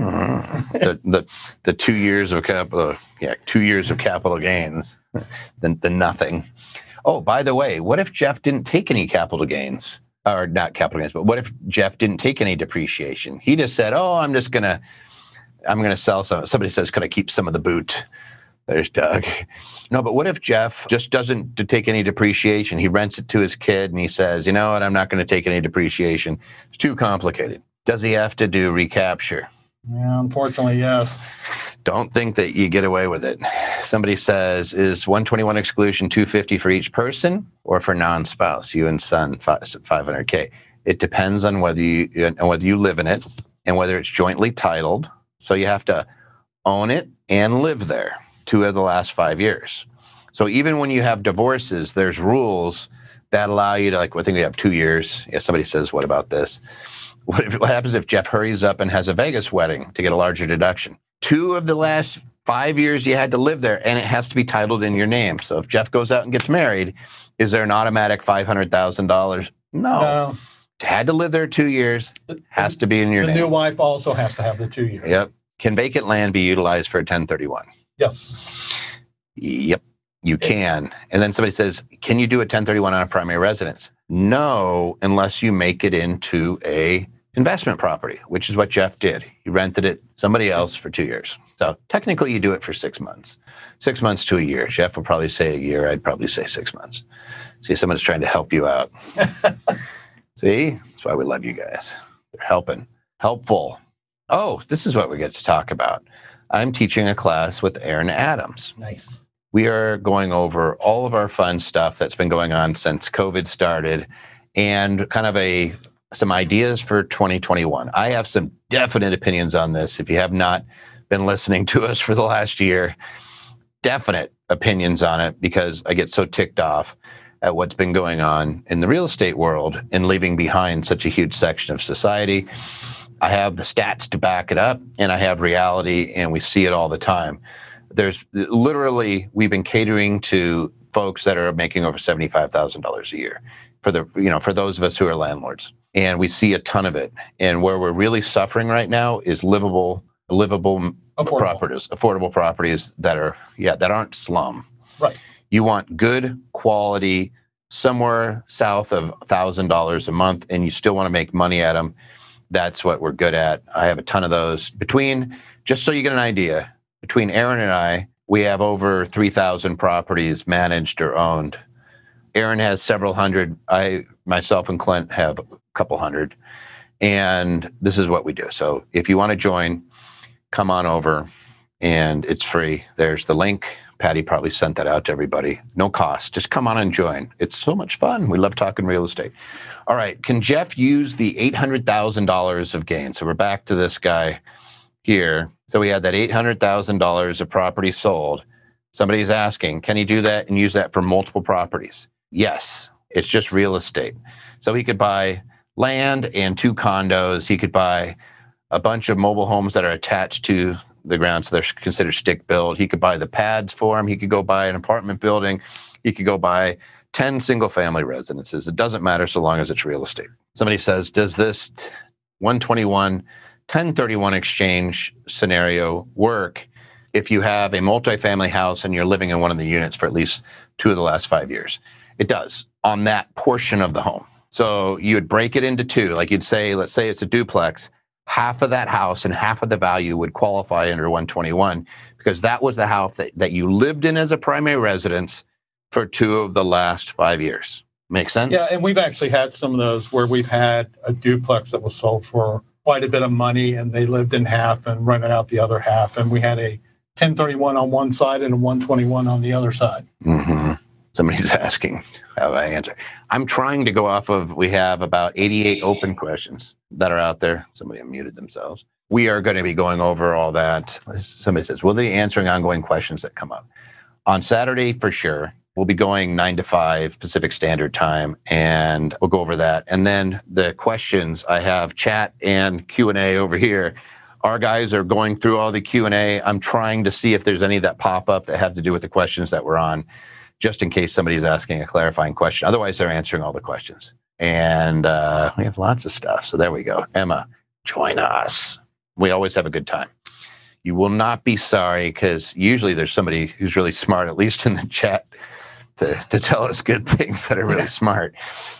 the 2 years of capital? Yeah, 2 years of capital gains, the nothing. Oh, by the way, what if Jeff didn't take any capital gains? Or not capital gains, but what if Jeff didn't take any depreciation? He just said, "Oh, I'm going to sell some." Somebody says, "Could I keep some of the boot?" There's Doug. No, but what if Jeff just doesn't take any depreciation? He rents it to his kid and he says, "You know what? I'm not going to take any depreciation. It's too complicated." Does he have to do recapture? Yeah, unfortunately, yes. Don't think that you get away with it. Somebody says, is 121 exclusion $250 for each person or for non-spouse, you and son, $500K? It depends on whether you live in it and whether it's jointly titled. So you have to own it and live there 2 of the last 5 years. So even when you have divorces, there's rules that allow you to, I think we have 2 years. Yeah, somebody says, what about this? What happens if Jeff hurries up and has a Vegas wedding to get a larger deduction? 2 of the last 5 years you had to live there, and it has to be titled in your name. So if Jeff goes out and gets married, is there an automatic $500,000? No. Had to live there 2 years, has to be in your name. The new wife also has to have the 2 years. Yep. Can vacant land be utilized for a 1031? Yes. Yep, you can. And then somebody says, can you do a 1031 on a primary residence? No, unless you make it into a investment property, which is what Jeff did. He rented it somebody else for 2 years. So technically you do it for 6 months. 6 months to a year. Jeff would probably say a year. I'd probably say 6 months. See, someone's trying to help you out. See, that's why we love you guys. They're helpful. Oh, this is what we get to talk about. I'm teaching a class with Aaron Adams. Nice. We are going over all of our fun stuff that's been going on since COVID started and kind of some ideas for 2021. I have some definite opinions on this. If you have not been listening to us for the last year, definite opinions on it because I get so ticked off at what's been going on in the real estate world and leaving behind such a huge section of society. I have the stats to back it up and I have reality and we see it all the time. There's literally, we've been catering to folks that are making over $75,000 a year for those of us who are landlords. And we see a ton of it. And where we're really suffering right now is livable affordable properties that aren't slum. Right. You want good quality, somewhere south of $1,000 a month, and you still want to make money at them. That's what we're good at. I have a ton of those. Just so you get an idea, between Aaron and I, we have over 3,000 properties managed or owned. Aaron has several hundred. Myself and Clint have a couple hundred. And this is what we do. So if you want to join, come on over and it's free. There's the link. Patty probably sent that out to everybody. No cost. Just come on and join. It's so much fun. We love talking real estate. All right. Can Jeff use the $800,000 of gain? So we're back to this guy here. So we had that $800,000 of property sold. Somebody's asking, can he do that and use that for multiple properties? Yes. It's just real estate. So he could buy land and 2 condos. He could buy a bunch of mobile homes that are attached to the ground, so they're considered stick built. He could buy the pads for him. He could go buy an apartment building. You could go buy 10 single-family residences. It doesn't matter so long as it's real estate. Somebody says, does this 121, 1031 exchange scenario work if you have a multifamily house and you're living in one of the units for at least 2 of the last 5 years? It does on that portion of the home. So you would break it into 2. Like you'd say, let's say it's a duplex. Half of that house and half of the value would qualify under 121 because that was the house that you lived in as a primary residence for 2 of the last 5 years. Make sense? Yeah, and we've actually had some of those where we've had a duplex that was sold for quite a bit of money and they lived in half and rented out the other half. And we had a 1031 on one side and a 121 on the other side. Mm-hmm. Somebody's asking how I answer. I'm trying to go off of, we have about 88 open questions that are out there. Somebody unmuted themselves. We are going to be going over all that. Somebody says, will they be answering ongoing questions that come up? On Saturday, for sure. We'll be going 9 to 5 Pacific Standard Time, and we'll go over that. And then the questions, I have chat and Q&A over here. Our guys are going through all the Q&A. I'm trying to see if there's any that pop up that have to do with the questions that we're on, just in case somebody's asking a clarifying question. Otherwise, they're answering all the questions. And we have lots of stuff. So there we go. Emma, join us. We always have a good time. You will not be sorry because usually there's somebody who's really smart, at least in the chat, to tell us good things that are really smart.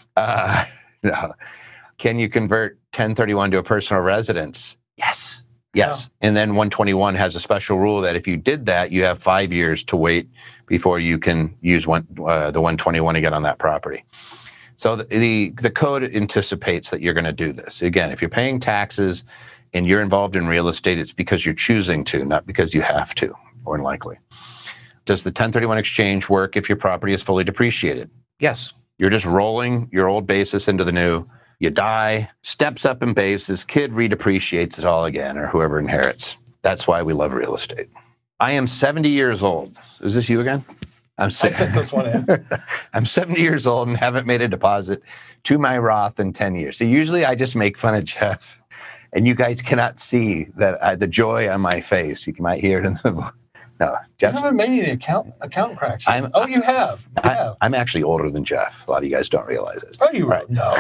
No. Can you convert 1031 to a personal residence? Yes. Yes. Yeah. And then 121 has a special rule that if you did that, you have 5 years to wait before you can use the 121 again on that property. So the code anticipates that you're going to do this. Again, if you're paying taxes and you're involved in real estate, it's because you're choosing to, not because you have to, more than likely. Does the 1031 exchange work if your property is fully depreciated? Yes. You're just rolling your old basis into the new. You die, steps up in basis, kid redepreciates it all again, or whoever inherits. That's why we love real estate. I am 70 years old. Is this you again? I sent this one in. I'm 70 years old and haven't made a deposit to my Roth in 10 years. So usually I just make fun of Jeff, and you guys cannot see that the joy on my face. You might hear it in the No, Jeff. You haven't made any account correction. You have. I'm actually older than Jeff. A lot of you guys don't realize this. Oh, you right? No.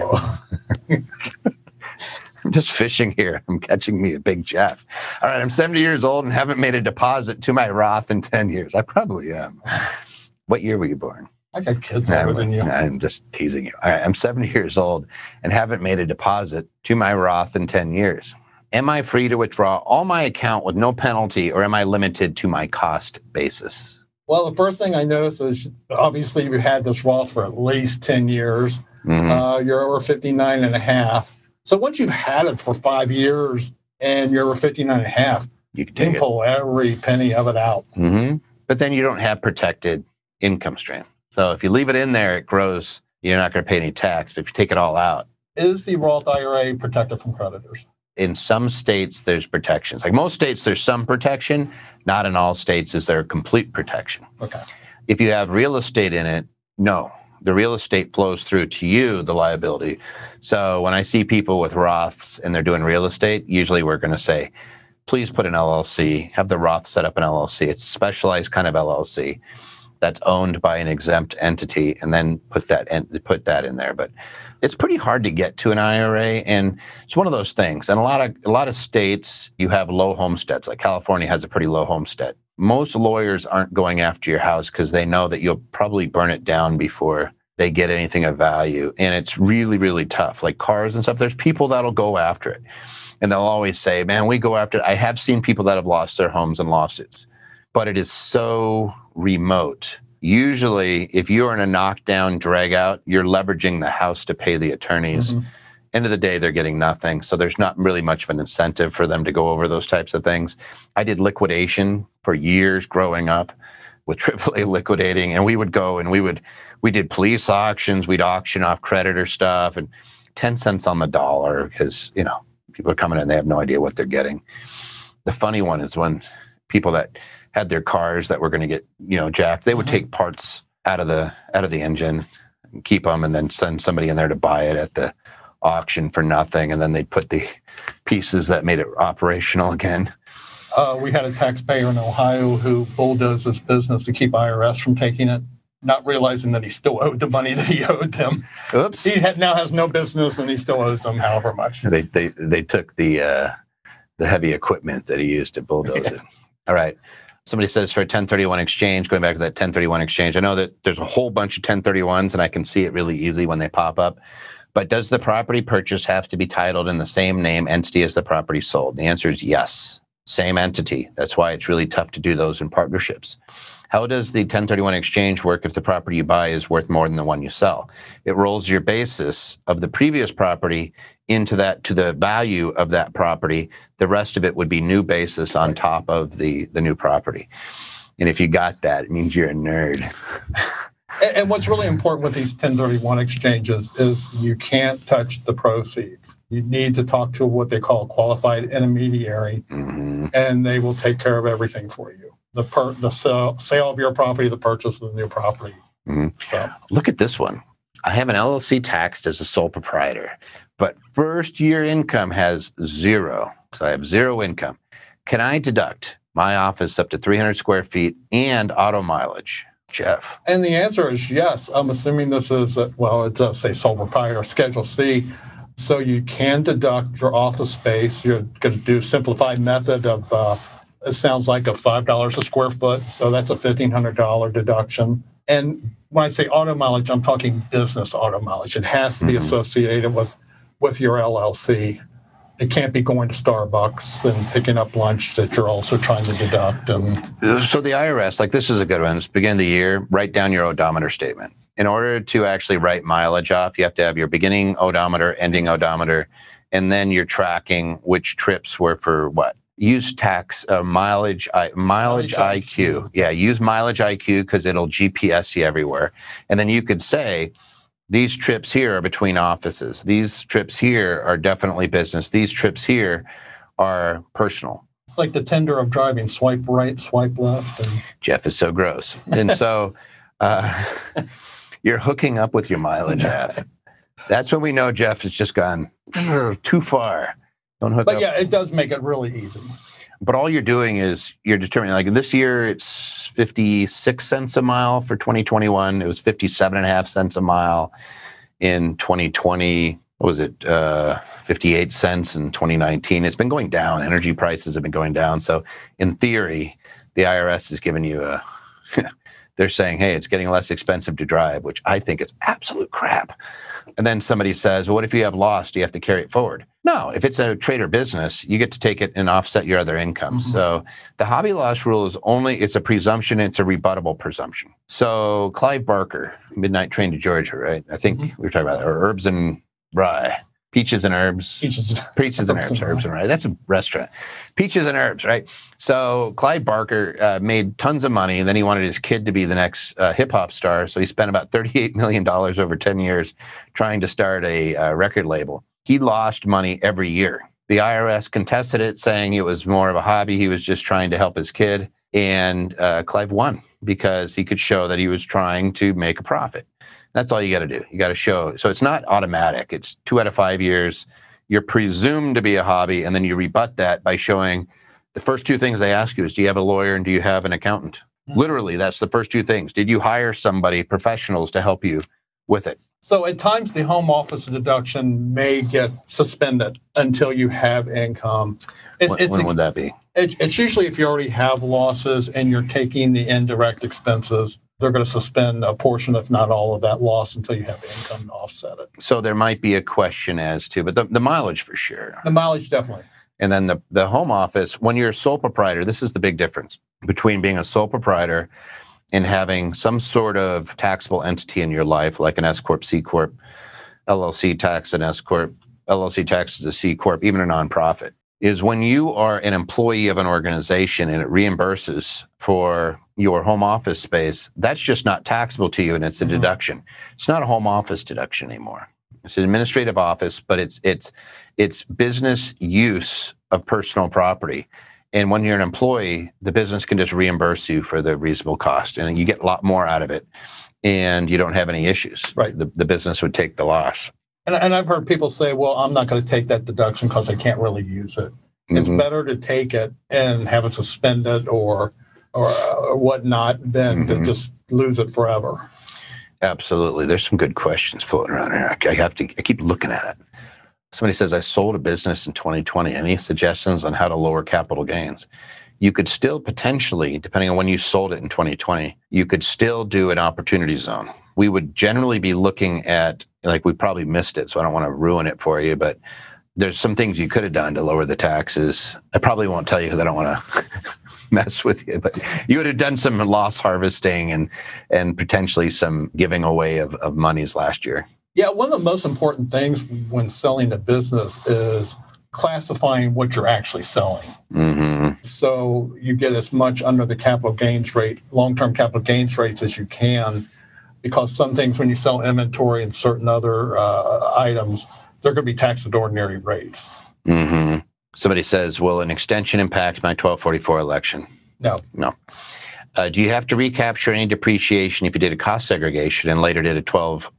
I'm just fishing here. I'm catching me a big Jeff. All right, I'm 70 years old and haven't made a deposit to my Roth in 10 years. I probably am. What year were you born? I got kids older than you. I'm just teasing you. All right, I'm 70 years old and haven't made a deposit to my Roth in 10 years. Am I free to withdraw all my account with no penalty, or am I limited to my cost basis? Well, the first thing I noticed is obviously you've had this Roth for at least 10 years. Mm-hmm. You're over 59 and a half. So once you've had it for 5 years and you're over 59 and a half, you can pull every penny of it out. Mm-hmm. But then you don't have protected income stream. So if you leave it in there, it grows. You're not going to pay any tax. But if you take it all out. Is the Roth IRA protected from creditors? In some states, there's protections. Like most states, there's some protection. Not in all states is there complete protection. Okay. If you have real estate in it, no. The real estate flows through to you, the liability. So when I see people with Roths and they're doing real estate, usually we're going to say, please put an LLC, have the Roth set up an LLC. It's a specialized kind of LLC that's owned by an exempt entity, and then put that in there. But it's pretty hard to get to an IRA, and it's one of those things. And a lot of states, you have low homesteads. Like California has a pretty low homestead. Most lawyers aren't going after your house because they know that you'll probably burn it down before they get anything of value. And it's really, really tough. Like cars and stuff, there's people that'll go after it. And they'll always say, man, we go after it. I have seen people that have lost their homes in lawsuits, but it is so remote. Usually, if you're in a knockdown, drag out, you're leveraging the house to pay the attorneys. Mm-hmm. End of the day, they're getting nothing. So there's not really much of an incentive for them to go over those types of things. I did liquidation for years growing up with AAA liquidating, and we would go and we did police auctions. We'd auction off creditor stuff and 10 cents on the dollar because, people are coming in, they have no idea what they're getting. The funny one is when people that had their cars that were going to get, jacked, they would take parts out of the engine and keep them and then send somebody in there to buy it at the auction for nothing. And then they'd put the pieces that made it operational again. We had a taxpayer in Ohio who bulldozed his business to keep IRS from taking it. not realizing that he still owed the money that he owed them. Oops. He now has no business, and he still owes them however much. They took the heavy equipment that he used to bulldoze it. All right. Somebody says for a 1031 exchange, going back to that 1031 exchange, I know that there's a whole bunch of 1031s, and I can see it really easily when they pop up. But does the property purchase have to be titled in the same name entity as the property sold? The answer is yes. Same entity. That's why it's really tough to do those in partnerships. How does the 1031 exchange work if the property you buy is worth more than the one you sell? It rolls your basis of the previous property into that, to the value of that property. The rest of it would be new basis on top of the new property. And if you got that, it means you're a nerd. And what's really important with these 1031 exchanges is you can't touch the proceeds. You need to talk to what they call a qualified intermediary, and they will take care of everything for you. The sale of your property, the purchase of the new property. So. Look at this one. I have an LLC taxed as a sole proprietor, but first year income has 0. So I have 0 income. Can I deduct my office up to 300 square feet and auto mileage? Jeff. And the answer is yes. I'm assuming this is, it does say sole proprietor, Schedule C. So you can deduct your office space. You're going to do simplified method of, it sounds like a $5 a square foot. So that's a $1,500 deduction. And when I say auto mileage, I'm talking business auto mileage. It has to be associated with your LLC. It can't be going to Starbucks and picking up lunch that you're also trying to deduct. And so the IRS, like this is a good one. It's beginning of the year, write down your odometer statement. In order to actually write mileage off, you have to have your beginning odometer, ending odometer, and then you're tracking which trips were for what. Use tax mileage IQ. Yeah, use mileage IQ because it'll GPS you everywhere. And then you could say, these trips here are between offices. These trips here are definitely business. These trips here are personal. It's like the Tinder of driving, swipe right, swipe left. And Jeff is so gross. And so you're hooking up with your mileage app. That's when we know Jeff has just gone too far. Don't hook up. But yeah, it does make it really easy. But all you're doing is you're determining, like this year it's 56 cents a mile for 2021. It was 57.5 cents a mile in 2020. What was it? 58 cents in 2019. It's been going down. Energy prices have been going down. So in theory, the IRS is giving you a, they're saying, hey, it's getting less expensive to drive, which I think is absolute crap. And then somebody says, well, what if you have loss? Do you have to carry it forward? No, if it's a trade or business, you get to take it and offset your other income. So the hobby loss rule is it's a presumption, it's a rebuttable presumption. So Clive Barker, Midnight Train to Georgia, right? I think we were talking about that, or Herbs and Rye. Peaches and Herbs. Peaches and Rye. That's a restaurant. Peaches and Herbs, right? So Clive Barker made tons of money, and then he wanted his kid to be the next hip-hop star, so he spent about $38 million over 10 years trying to start a record label. He lost money every year. The IRS contested it, saying it was more of a hobby. He was just trying to help his kid, and Clive won because he could show that he was trying to make a profit. That's all you got to do. You got to show. So it's not automatic. It's 2 out of 5 years. You're presumed to be a hobby, and then you rebut that by showing the first 2 things they ask you is, do you have a lawyer and do you have an accountant? Literally, that's the first 2 things. Did you hire somebody, professionals, to help you with it? So at times the home office deduction may get suspended until you have income. When would that be? It's usually if you already have losses and you're taking the indirect expenses, they're going to suspend a portion, if not all of that loss, until you have income to offset it. So there might be a question as to, but the mileage for sure. The mileage, definitely. And then the home office, when you're a sole proprietor, this is the big difference between being a sole proprietor and having some sort of taxable entity in your life, like an S Corp, C Corp, LLC tax an S Corp, LLC taxes a C Corp, even a nonprofit, is when you are an employee of an organization and it reimburses for your home office space, that's just not taxable to you, and it's a deduction. It's not a home office deduction anymore. It's an administrative office, but it's business use of personal property. And when you're an employee, the business can just reimburse you for the reasonable cost, and you get a lot more out of it, and you don't have any issues. Right. The business would take the loss. And I've heard people say, well, I'm not going to take that deduction because I can't really use it. It's better to take it and have it suspended or or whatnot than to just lose it forever. Absolutely. There's some good questions floating around here. I keep looking at it. Somebody says, I sold a business in 2020. Any suggestions on how to lower capital gains? You could still potentially, depending on when you sold it in 2020, you could still do an opportunity zone. We would generally be looking at, like, we probably missed it, so I don't want to ruin it for you, but there's some things you could have done to lower the taxes. I probably won't tell you because I don't want to mess with you, but you would have done some loss harvesting and potentially some giving away of monies last year. Yeah, one of the most important things when selling a business is classifying what you're actually selling. So you get as much under the capital gains rate, long-term capital gains rates as you can, because some things when you sell inventory and certain other items, they're going to be taxed at ordinary rates. Somebody says, will an extension impact my 1244 election? No. Do you have to recapture any depreciation if you did a cost segregation and later did a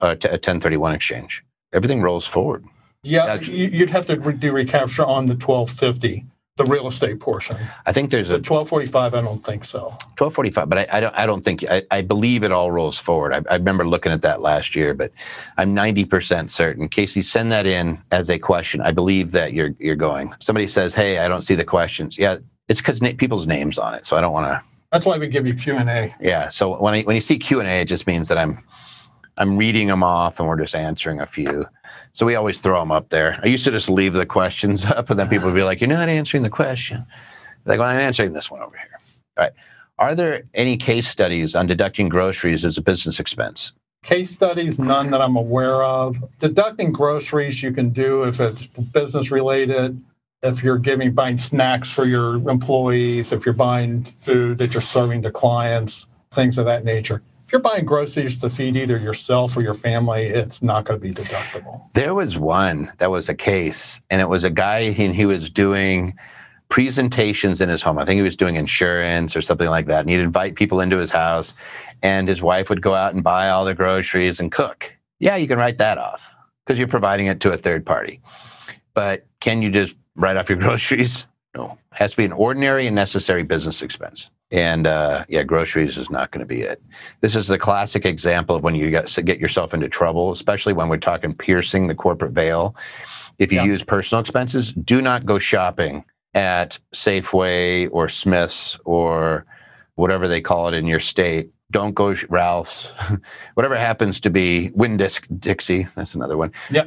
1031 exchange? Everything rolls forward. Yeah, you'd have to do recapture on the 1250, the real estate portion. I think there's the 1245. I don't think so. 1245, but I don't think. I believe it all rolls forward. I remember looking at that last year, but I'm 90% certain. Casey, send that in as a question. I believe that you're going. Somebody says, "Hey, I don't see the questions." Yeah, it's because people's names on it, so I don't want to. That's why we give you Q&A. Yeah, so when you see Q&A, it just means that I'm reading them off and we're just answering a few. So we always throw them up there. I used to just leave the questions up, and then people would be like, "You're not answering the question." Like, well, I'm answering this one over here. All right. Are there any case studies on deducting groceries as a business expense? Case studies, none that I'm aware of. Deducting groceries you can do if it's business related, if you're buying snacks for your employees, if you're buying food that you're serving to clients, things of that nature. If you're buying groceries to feed either yourself or your family, it's not going to be deductible. There was one that was a case, and it was a guy, and he was doing presentations in his home. I think he was doing insurance or something like that, and he'd invite people into his house, and his wife would go out and buy all the groceries and cook. Yeah, you can write that off because you're providing it to a third party. But can you just write off your groceries? No. It has to be an ordinary and necessary business expense. And groceries is not going to be it. This is the classic example of when you get yourself into trouble, especially when we're talking piercing the corporate veil. If you use personal expenses, do not go shopping at Safeway or Smith's or whatever they call it in your state. Don't go Ralph's, whatever happens to be Winn-Dixie. That's another one. Yeah.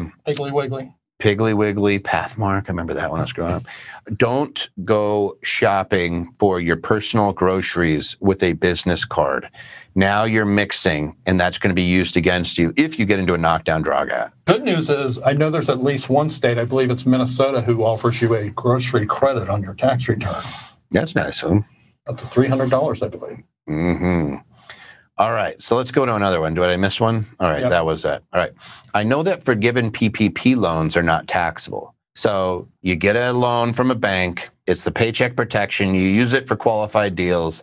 Piggly Wiggly, Pathmark. I remember that when I was growing up. Don't go shopping for your personal groceries with a business card. Now you're mixing, and that's going to be used against you if you get into a knockdown drag-out. Good news is I know there's at least one state, I believe it's Minnesota, who offers you a grocery credit on your tax return. That's nice, huh? Up to $300, I believe. All right, so let's go to another one. Did I miss one? All right, That was that. All right. I know that forgiven PPP loans are not taxable. So you get a loan from a bank. It's the Paycheck Protection. You use it for qualified deals.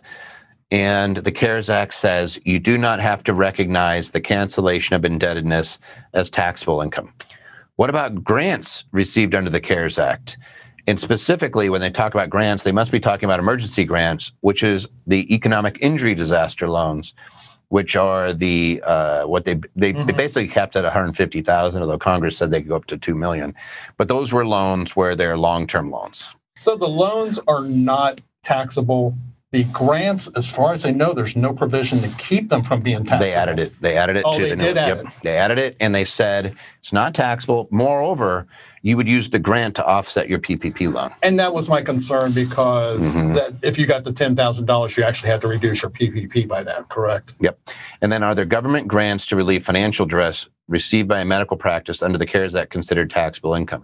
And the CARES Act says you do not have to recognize the cancellation of indebtedness as taxable income. What about grants received under the CARES Act? And specifically, when they talk about grants, they must be talking about emergency grants, which is the economic injury disaster loans, which are the they basically capped at $150,000, although Congress said they could go up to $2 million. But those were loans where they're long-term loans. So the loans are not taxable. The grants, as far as I know, there's no provision to keep them from being taxable. They added it. They added it to the new. Yep. They added it, and they said it's not taxable. Moreover, you would use the grant to offset your PPP loan. And that was my concern because that if you got the $10,000, you actually had to reduce your PPP by that, correct? Yep. And then are there government grants to relieve financial duress received by a medical practice under the CARES Act considered taxable income?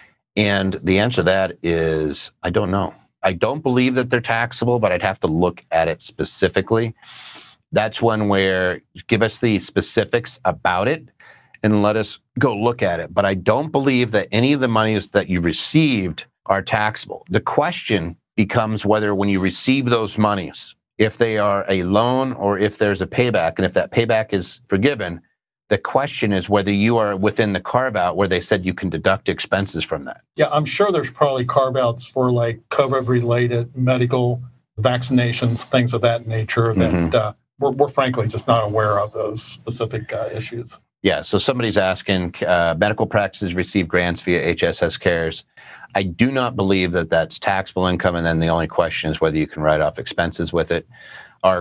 And the answer to that is, I don't know. I don't believe that they're taxable, but I'd have to look at it specifically. That's one where give us the specifics about it and let us go look at it. But I don't believe that any of the monies that you received are taxable. The question becomes whether when you receive those monies, if they are a loan or if there's a payback, and if that payback is forgiven, the question is whether you are within the carve-out where they said you can deduct expenses from that. Yeah, I'm sure there's probably carve-outs for like COVID-related medical vaccinations, things of that nature that we're frankly just not aware of those specific issues. Yeah, so somebody's asking, medical practices receive grants via HSS Cares. I do not believe that that's taxable income, and then the only question is whether you can write off expenses with it. Are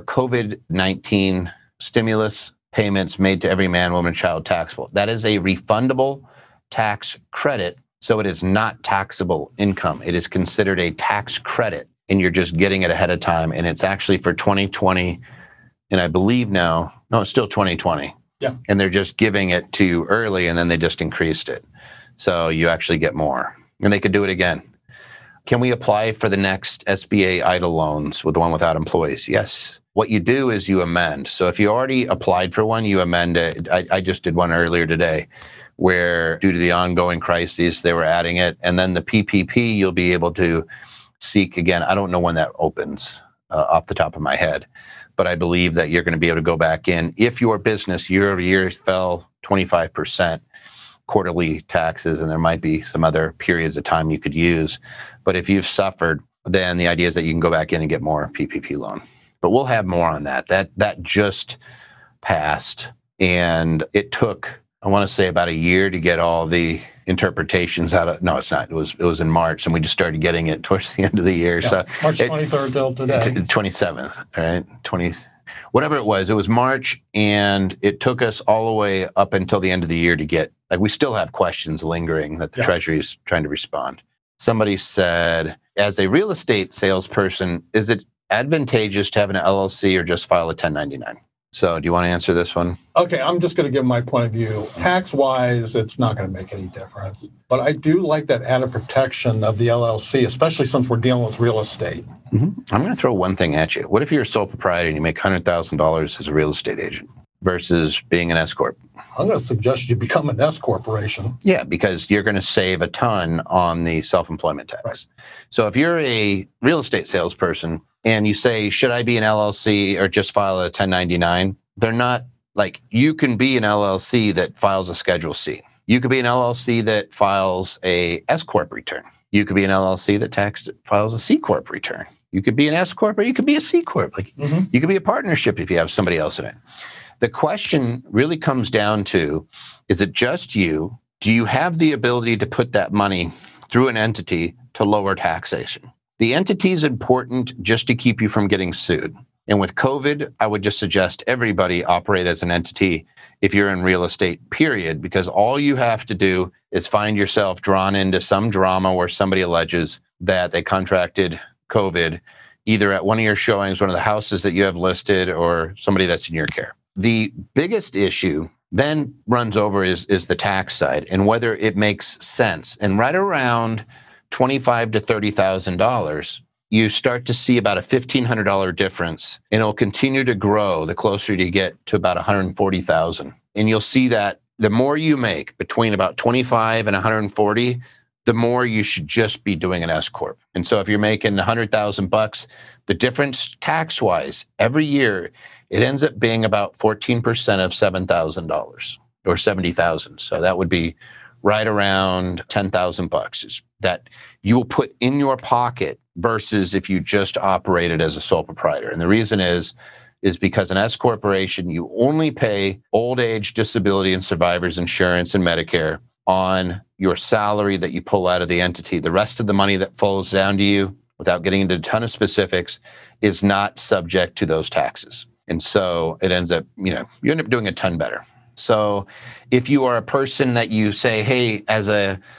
COVID-19 stimulus payments made to every man, woman, child taxable? That is a refundable tax credit, so it is not taxable income. It is considered a tax credit, and you're just getting it ahead of time, and it's actually for 2020, and I believe now, no, it's still 2020. Yeah. And they're just giving it to you early, and then they just increased it. So you actually get more. And they could do it again. Can we apply for the next SBA EIDL loans with the one without employees? Yes. What you do is you amend. So if you already applied for one, you amend it. I just did one earlier today where due to the ongoing crises, they were adding it. And then the PPP, you'll be able to seek again. I don't know when that opens off the top of my head, but I believe that you're going to be able to go back in. If your business year over year fell 25%, quarterly taxes, and there might be some other periods of time you could use. But if you've suffered, then the idea is that you can go back in and get more PPP loan. But we'll have more on that. That just passed, and it took, I want to say, about a year to get all the interpretations out of. No, it's not. It was in March, and we just started getting it towards the end of the year. Yeah, so March 23rd till today. 27th, right? 20. Whatever it was March, and it took us all the way up until the end of the year to get, like, we still have questions lingering that the Treasury is trying to respond. Somebody said, as a real estate salesperson, is it advantageous to have an LLC or just file a 1099? So do you want to answer this one? Okay, I'm just going to give my point of view. Tax-wise, it's not going to make any difference. But I do like that added protection of the LLC, especially since we're dealing with real estate. I'm going to throw one thing at you. What if you're a sole proprietor and you make $100,000 as a real estate agent versus being an S-Corp? I'm going to suggest you become an S corporation. Yeah, because you're going to save a ton on the self-employment tax. Right. So if you're a real estate salesperson and you say, should I be an LLC or just file a 1099? They're not, like, you can be an LLC that files a Schedule C. You could be an LLC that files a S-Corp return. You could be an LLC that files a C-Corp return. You could be an S-Corp or you could be a C-Corp. Like, you could be a partnership if you have somebody else in it. The question really comes down to, is it just you? Do you have the ability to put that money through an entity to lower taxation? The entity is important just to keep you from getting sued. And with COVID, I would just suggest everybody operate as an entity if you're in real estate, period, because all you have to do is find yourself drawn into some drama where somebody alleges that they contracted COVID, either at one of your showings, one of the houses that you have listed, or somebody that's in your care. The biggest issue then runs over is the tax side and whether it makes sense. And right around $25,000 to $30,000, you start to see about a $1,500 difference, and it'll continue to grow the closer you get to about $140,000. And you'll see that the more you make between about 25 and 140, the more you should just be doing an S corp. And so if you're making $100,000, the difference tax-wise every year, it ends up being about 14% of $7,000 or $70,000. So that would be right around $10,000 that you will put in your pocket versus if you just operated as a sole proprietor. And the reason is because an S corporation, you only pay old age, disability, and survivors insurance and Medicare on your salary that you pull out of the entity. The rest of the money that flows down to you, without getting into a ton of specifics, is not subject to those taxes. And so it ends up, you end up doing a ton better. So if you are a person that you say, hey, as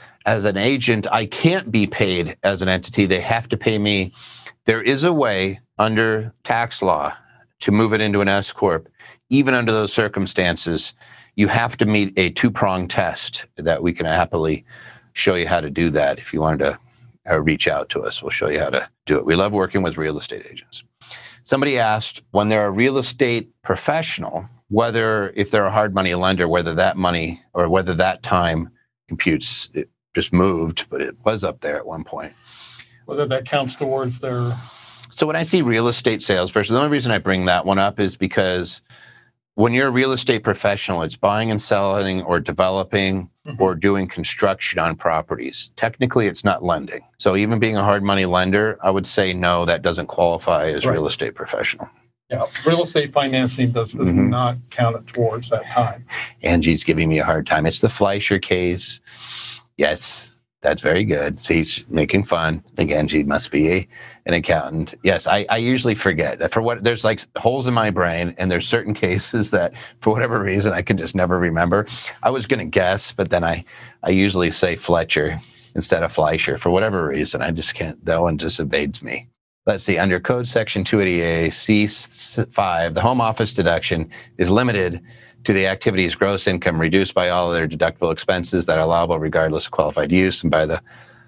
an agent, I can't be paid as an entity, they have to pay me. There is a way under tax law to move it into an S corp. Even under those circumstances, you have to meet a two-pronged test that we can happily show you how to do that. If you wanted to reach out to us, we'll show you how to do it. We love working with real estate agents. Somebody asked, when they're a real estate professional, whether if they're a hard money lender, whether that money or whether that time computes, it just moved, but it was up there at one point. Whether that counts towards their... So when I see real estate salesperson, the only reason I bring that one up is because when you're a real estate professional, it's buying and selling or developing or doing construction on properties. Technically, it's not lending. So even being a hard money lender, I would say no, that doesn't qualify as real estate professional. Yeah, real estate financing does not count it towards that time. Angie's giving me a hard time. It's the Fleischer case. Yes, that's very good. See, she's making fun. I think Angie must be an accountant. Yes, I usually forget that there's like holes in my brain, and there's certain cases that for whatever reason I can just never remember. I was going to guess, but then I usually say Fletcher instead of Fleischer for whatever reason. I just can't. That one just evades me. Let's see, under Code Section 280A C5, the home office deduction is limited to the activity's gross income reduced by all other deductible expenses that are allowable regardless of qualified use and by the,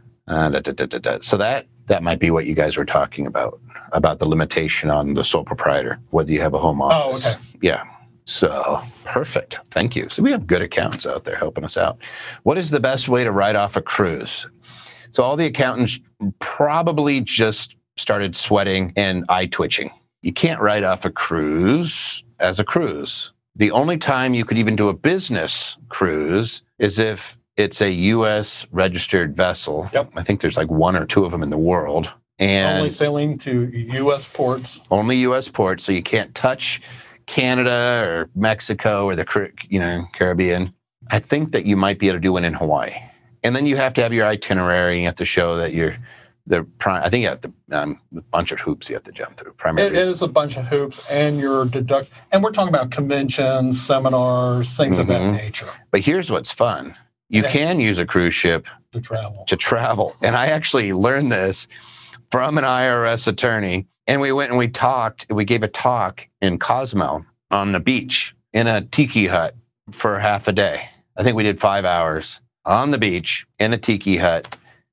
So that might be what you guys were talking about the limitation on the sole proprietor, whether you have a home office. Oh, okay. Yeah. So perfect. Thank you. So we have good accountants out there helping us out. What is the best way to write off a cruise? So all the accountants probably just started sweating and eye twitching. You can't write off a cruise as a cruise. The only time you could even do a business cruise is if it's a U.S. registered vessel. Yep. I think there's like one or two of them in the world. And only sailing to U.S. ports. Only U.S. ports, so you can't touch Canada or Mexico or the Caribbean. I think that you might be able to do one in Hawaii. And then you have to have your itinerary. You have to show that you're I think you have to a bunch of hoops you have to jump through. It is a bunch of hoops, and your deduct. And we're talking about conventions, seminars, things of that nature. But here's what's fun: you can use a cruise ship to travel. And I actually learned this from an IRS attorney. And we went and we talked. We gave a talk in Cozumel on the beach in a tiki hut for half a day. I think we did 5 hours on the beach in a tiki hut,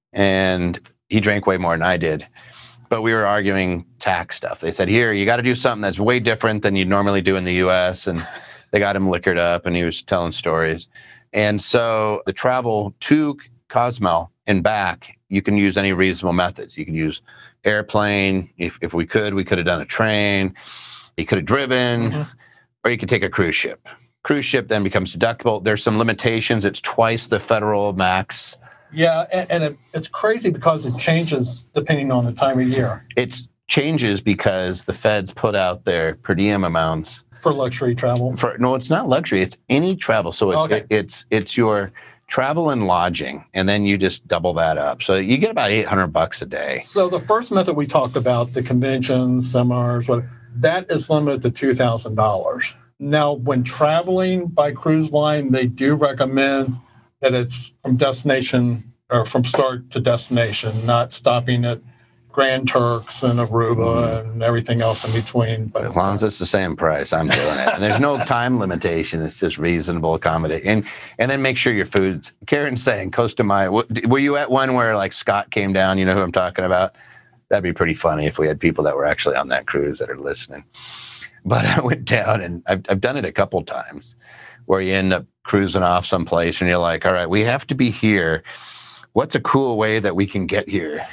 and he drank way more than I did, but we were arguing tax stuff. They said, here, you got to do something that's way different than you normally do in the U.S. And they got him liquored up, and he was telling stories. And so the travel to Cozumel and back, you can use any reasonable methods. You can use airplane. If we could have done a train. You could have driven, or you could take a cruise ship. Cruise ship then becomes deductible. There's some limitations. It's twice the federal max. Yeah, and it's crazy because it changes depending on the time of year. It changes because the feds put out their per diem amounts for luxury travel. No, it's not luxury. It's any travel. So it's your travel and lodging, and then you just double that up. So you get about $800 a day. So the first method we talked about, the conventions, seminars, that is limited to $2,000. Now, when traveling by cruise line, they do recommend that it's from destination or from start to destination, not stopping at Grand Turks and Aruba and everything else in between. But as long as it's the same price, I'm doing it. And there's no time limitation. It's just reasonable accommodation. And then make sure your food's, Karen's saying, Costa Maya. Were you at one where like Scott came down? You know who I'm talking about? That'd be pretty funny if we had people that were actually on that cruise that are listening. But I went down, and I've done it a couple times, where you end up cruising off someplace and you're like, all right, we have to be here. What's a cool way that we can get here?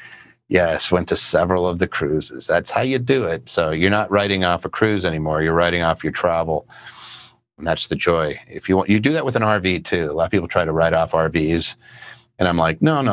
Yes, went to several of the cruises. That's how you do it. So you're not writing off a cruise anymore. You're writing off your travel. And that's the joy. If you want, you do that with an RV too. A lot of people try to write off RVs. And I'm like, no.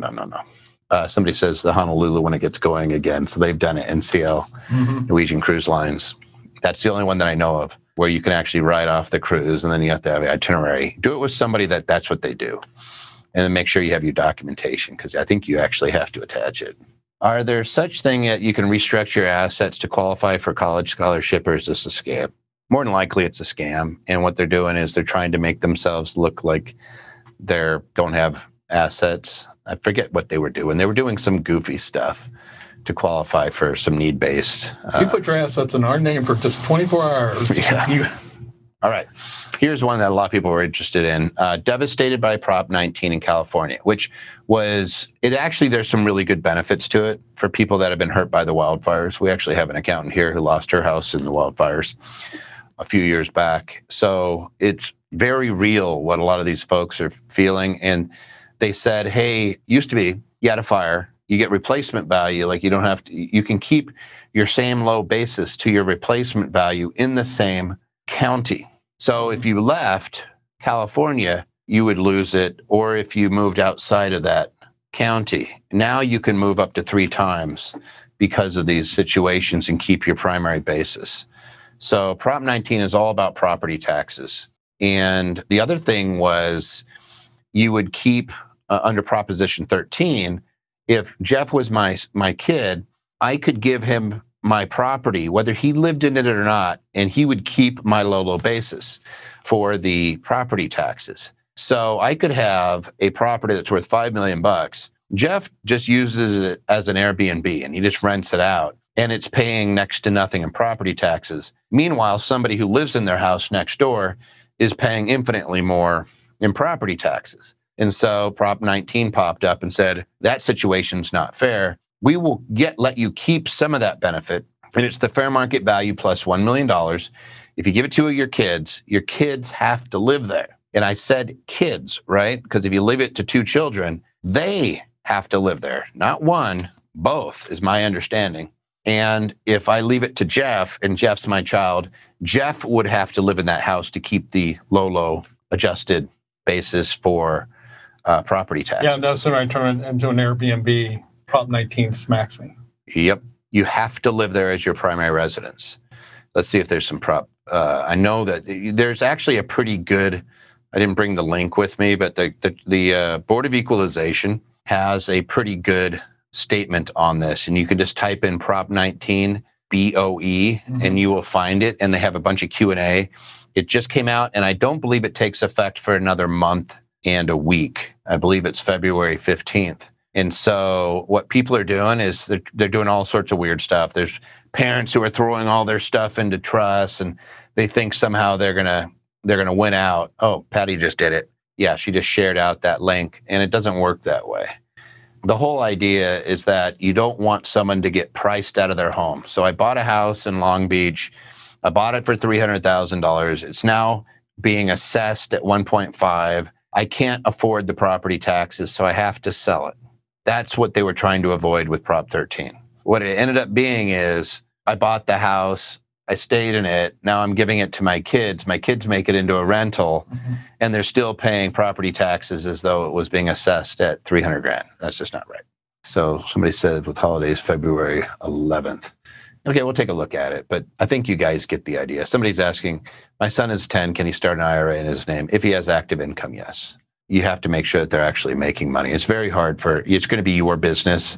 Somebody says the Honolulu when it gets going again. So they've done it, NCL, Norwegian Cruise Lines. That's the only one that I know of where you can actually write off the cruise, and then you have to have an itinerary. Do it with somebody that's what they do. And then make sure you have your documentation, because I think you actually have to attach it. Are there such thing that you can restructure your assets to qualify for college scholarship, or is this a scam? More than likely it's a scam. And what they're doing is they're trying to make themselves look like they don't have assets. I forget what they were doing. They were doing some goofy stuff to qualify for some need-based. You put your assets in our name for just 24 hours. Yeah. All right. Here's one that a lot of people were interested in. Devastated by Prop 19 in California, which was, there's some really good benefits to it for people that have been hurt by the wildfires. We actually have an accountant here who lost her house in the wildfires a few years back. So it's very real what a lot of these folks are feeling. And they said, hey, used to be, you had a fire, you get replacement value. Like you can keep your same low basis to your replacement value in the same county. So if you left California, you would lose it, or if you moved outside of that county. Now you can move up to 3 times because of these situations and keep your primary basis. So Prop 19 is all about property taxes. And the other thing was you would keep under Proposition 13, if Jeff was my kid, I could give him my property, whether he lived in it or not, and he would keep my low basis for the property taxes. So I could have a property that's worth $5 million. Jeff just uses it as an Airbnb and he just rents it out, and it's paying next to nothing in property taxes. Meanwhile, somebody who lives in their house next door is paying infinitely more in property taxes. And so Prop 19 popped up and said, that situation's not fair. We will let you keep some of that benefit, and it's the fair market value plus $1 million. If you give it to your kids have to live there. And I said kids, right? Because if you leave it to 2 children, they have to live there. Not one, both is my understanding. And if I leave it to Jeff, and Jeff's my child, Jeff would have to live in that house to keep the low adjusted basis for property taxes. Yeah, no sooner I turn it into an Airbnb, Prop 19 smacks me. Yep. You have to live there as your primary residence. Let's see if there's some I know that there's actually a pretty good, I didn't bring the link with me, but the Board of Equalization has a pretty good statement on this. And you can just type in Prop 19 BOE and you will find it. And they have a bunch of Q&A. It just came out, and I don't believe it takes effect for another month and a week. I believe it's February 15th. And so what people are doing is they're doing all sorts of weird stuff. There's parents who are throwing all their stuff into trusts, and they think somehow they're gonna win out. Oh, Patty just did it. Yeah, she just shared out that link, and it doesn't work that way. The whole idea is that you don't want someone to get priced out of their home. So I bought a house in Long Beach. I bought it for $300,000. It's now being assessed at 1.5. I can't afford the property taxes, so I have to sell it. That's what they were trying to avoid with Prop 13. What it ended up being is I bought the house, I stayed in it, now I'm giving it to my kids. My kids make it into a rental, and they're still paying property taxes as though it was being assessed at $300,000. That's just not right. So somebody said with holidays, February 11th. Okay, we'll take a look at it, but I think you guys get the idea. Somebody's asking, my son is 10, can he start an IRA in his name? If he has active income, yes. You have to make sure that they're actually making money. It's very hard it's going to be your business,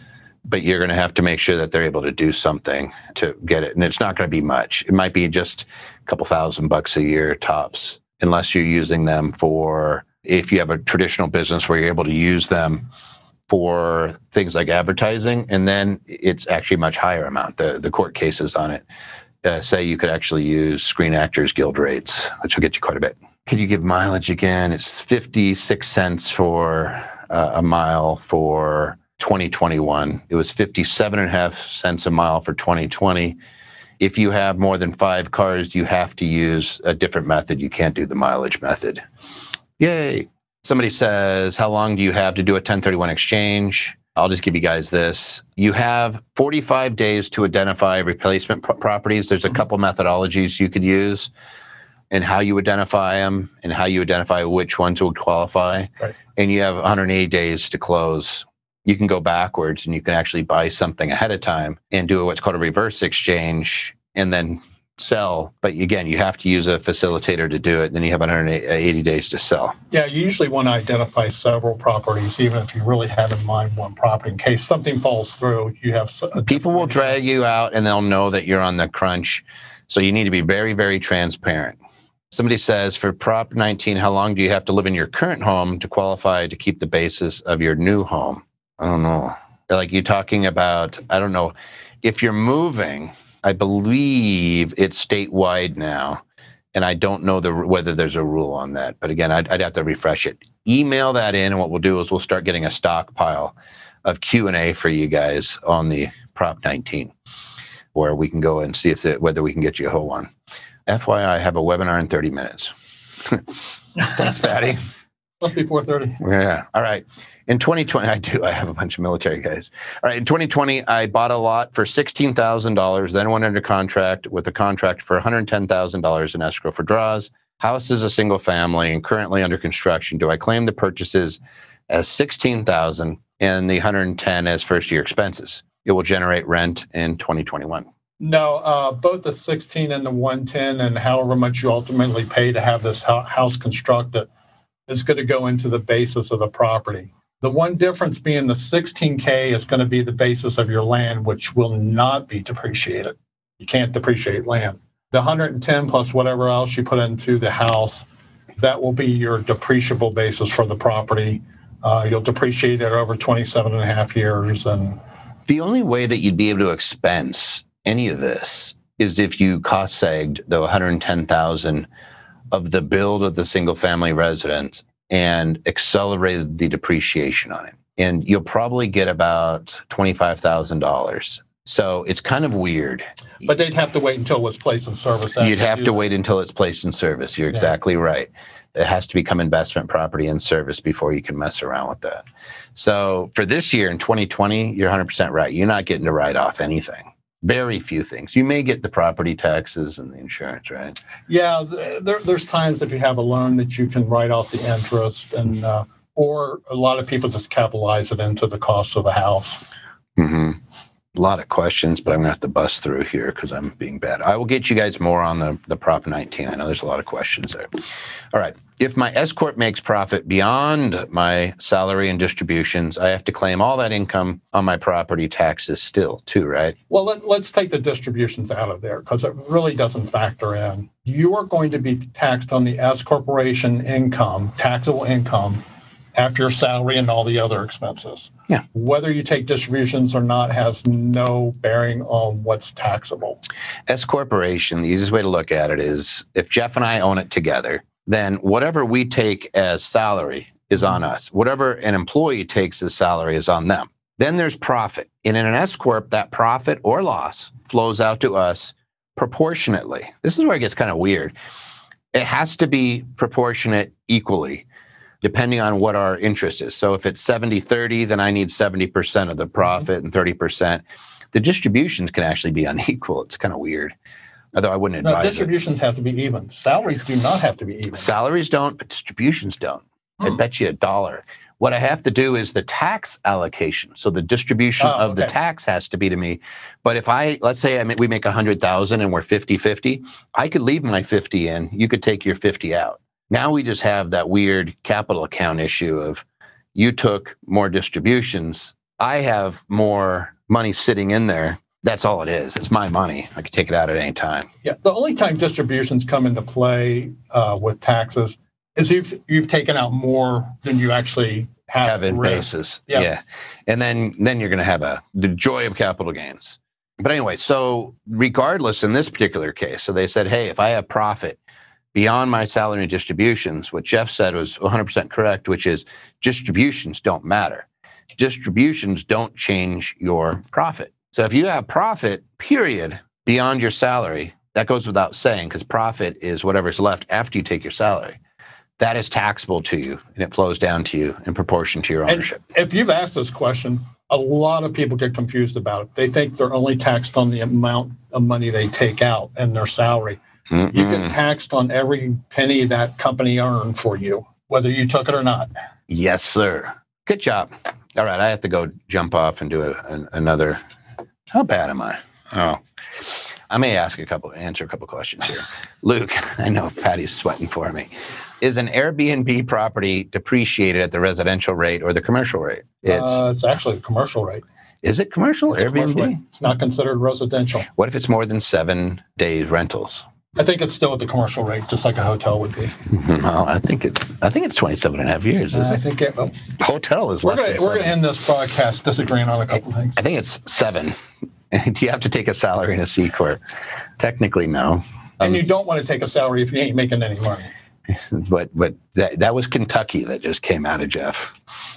but you're going to have to make sure that they're able to do something to get it. And it's not going to be much. It might be just a couple $1,000 a year tops, unless you're using them for, if you have a traditional business where you're able to use them for things like advertising, and then it's actually a much higher amount. The court cases on it say you could actually use Screen Actors Guild rates, which will get you quite a bit. Could you give mileage again? It's 56 cents for a mile for 2021. It was 57.5 cents a mile for 2020. If you have more than 5 cars, you have to use a different method. You can't do the mileage method. Yay. Somebody says, how long do you have to do a 1031 exchange? I'll just give you guys this. You have 45 days to identify replacement properties. There's a couple methodologies you could use, and how you identify them and how you identify which ones would qualify. Right. And you have 180 days to close. You can go backwards and you can actually buy something ahead of time and do what's called a reverse exchange and then sell. But again, you have to use a facilitator to do it. And then you have 180 days to sell. Yeah, you usually want to identify several properties, even if you really have in mind one property. In case something falls through, you have... People will drag you out and they'll know that you're on the crunch. So you need to be very, very transparent. Somebody says, for Prop 19, how long do you have to live in your current home to qualify to keep the basis of your new home? I don't know. Like you're talking about, I don't know. If you're moving, I believe it's statewide now. And I don't know whether there's a rule on that. But again, I'd have to refresh it. Email that in, and what we'll do is we'll start getting a stockpile of Q&A for you guys on the Prop 19, where we can go and see whether we can get you a whole one. FYI, I have a webinar in 30 minutes. Thanks, Patty. Must be 4:30. Yeah. All right. In 2020, I do. I have a bunch of military guys. All right. In 2020, I bought a lot for $16,000, then went under contract with a contract for $110,000 in escrow for draws. House is a single family and currently under construction. Do I claim the purchases as $16,000 and the $110,000 as first year expenses? It will generate rent in 2021. No, both the 16 and the 110 and however much you ultimately pay to have this house constructed is going to go into the basis of the property. The one difference being the 16K is going to be the basis of your land, which will not be depreciated. You can't depreciate land. The 110 plus whatever else you put into the house, that will be your depreciable basis for the property. You'll depreciate it over 27 and a half years. And the only way that you'd be able to expense any of this is if you cost segged the $110,000 of the build of the single family residence and accelerated the depreciation on it. And you'll probably get about $25,000. So it's kind of weird. But they'd have to wait until it was placed in service. You'd have to wait until it's placed in service. You're exactly right. It has to become investment property in service before you can mess around with that. So for this year in 2020, you're 100% right. You're not getting to write off anything. Very few things. You may get the property taxes and the insurance, right? Yeah, there's times if you have a loan that you can write off the interest, and or a lot of people just capitalize it into the cost of the house. Mm-hmm. A lot of questions, but I'm going to have to bust through here because I'm being bad. I will get you guys more on the Prop 19. I know there's a lot of questions there. All right. If my S-Corp makes profit beyond my salary and distributions, I have to claim all that income on my property taxes still too, right? Well, let's take the distributions out of there because it really doesn't factor in. You are going to be taxed on the S-Corporation income, taxable income, after your salary and all the other expenses. Yeah. Whether you take distributions or not has no bearing on what's taxable. S-Corporation, the easiest way to look at it is if Jeff and I own it together, then whatever we take as salary is on us. Whatever an employee takes as salary is on them. Then there's profit. And in an S-Corp, that profit or loss flows out to us proportionately. This is where it gets kind of weird. It has to be proportionate equally, depending on what our interest is. So if it's 70-30, then I need 70% of the profit and 30%. The distributions can actually be unequal. It's kind of weird. Although I wouldn't advise distributions have to be even. Salaries do not have to be even. Salaries don't, but distributions don't. I bet you $1. What I have to do is the tax allocation. So the distribution of the tax has to be to me. But if let's say we make 100,000 and we're 50-50, I could leave my 50 in. You could take your 50 out. Now we just have that weird capital account issue of you took more distributions. I have more money sitting in there. That's all it is. It's my money. I can take it out at any time. Yeah. The only time distributions come into play with taxes is if you've taken out more than you actually have in basis. Yeah. Yeah. And then you're going to have the joy of capital gains. But anyway, so regardless in this particular case, so they said, hey, if I have profit beyond my salary and distributions, what Jeff said was 100% correct, which is distributions don't matter. Distributions don't change your profit. So if you have profit, period, beyond your salary, that goes without saying because profit is whatever's left after you take your salary. That is taxable to you, and it flows down to you in proportion to your ownership. And if you've asked this question, a lot of people get confused about it. They think they're only taxed on the amount of money they take out and their salary. Mm-mm. You get taxed on every penny that company earned for you, whether you took it or not. Yes, sir. Good job. All right, I have to go jump off and do another. How bad am I? Oh, I may answer a couple questions here. Luke, I know Patty's sweating for me. Is an Airbnb property depreciated at the residential rate or the commercial rate? It's actually the commercial rate. Is it commercial? It's Airbnb? Commercial. It's not considered residential. What if it's more than 7 days rentals? I think it's still at the commercial rate, just like a hotel would be. No, I think it's 27 and a half years. I think hotel is less than 7. We're going to end this broadcast disagreeing on a couple of things. I think it's 7. Do you have to take a salary in a C Corp? Technically, no. And you don't want to take a salary if you ain't making any money. But that was Kentucky that just came out of Jeff.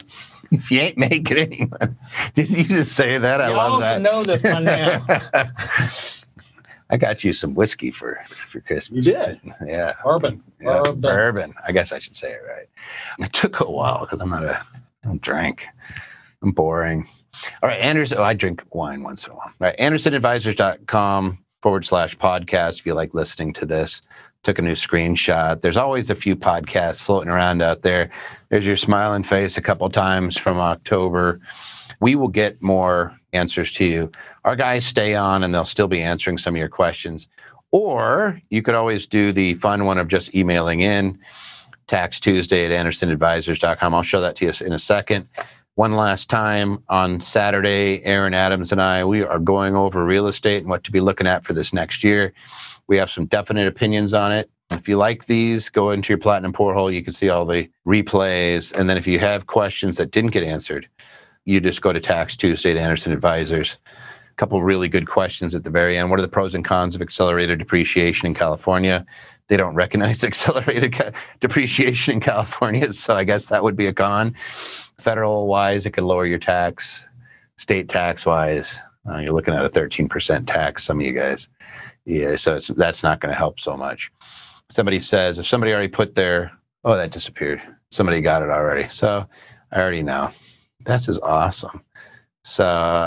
If you ain't making any money. Did you just say that? I love that. You also know this by now. I got you some whiskey for Christmas. You did? Yeah. Bourbon. Yeah, bourbon. I guess I should say it right. It took a while because I don't drink. I'm boring. All right, Anderson. I drink wine once in a while. All right, AndersonAdvisors.com/podcast. If you like listening to this, took a new screenshot. There's always a few podcasts floating around out there. There's your smiling face a couple times from October. We will get more answers to you. Our guys stay on and they'll still be answering some of your questions. Or you could always do the fun one of just emailing in, Tax Tuesday at AndersonAdvisors.com. I'll show that to you in a second. One last time on Saturday, Aaron Adams and I, we are going over real estate and what to be looking at for this next year. We have some definite opinions on it. If you like these, go into your Platinum Porthole. You can see all the replays. And then if you have questions that didn't get answered, you just go to Tax Tuesday at Anderson Advisors. A couple really good questions at the very end. What are the pros and cons of accelerated depreciation in California? They don't recognize accelerated depreciation in California, so I guess that would be a con. Federal-wise, it could lower your tax. State tax-wise, you're looking at a 13% tax, some of you guys. Yeah, so that's not going to help so much. Somebody says, if somebody already put their, oh, that disappeared. Somebody got it already. So I already know. This is awesome. So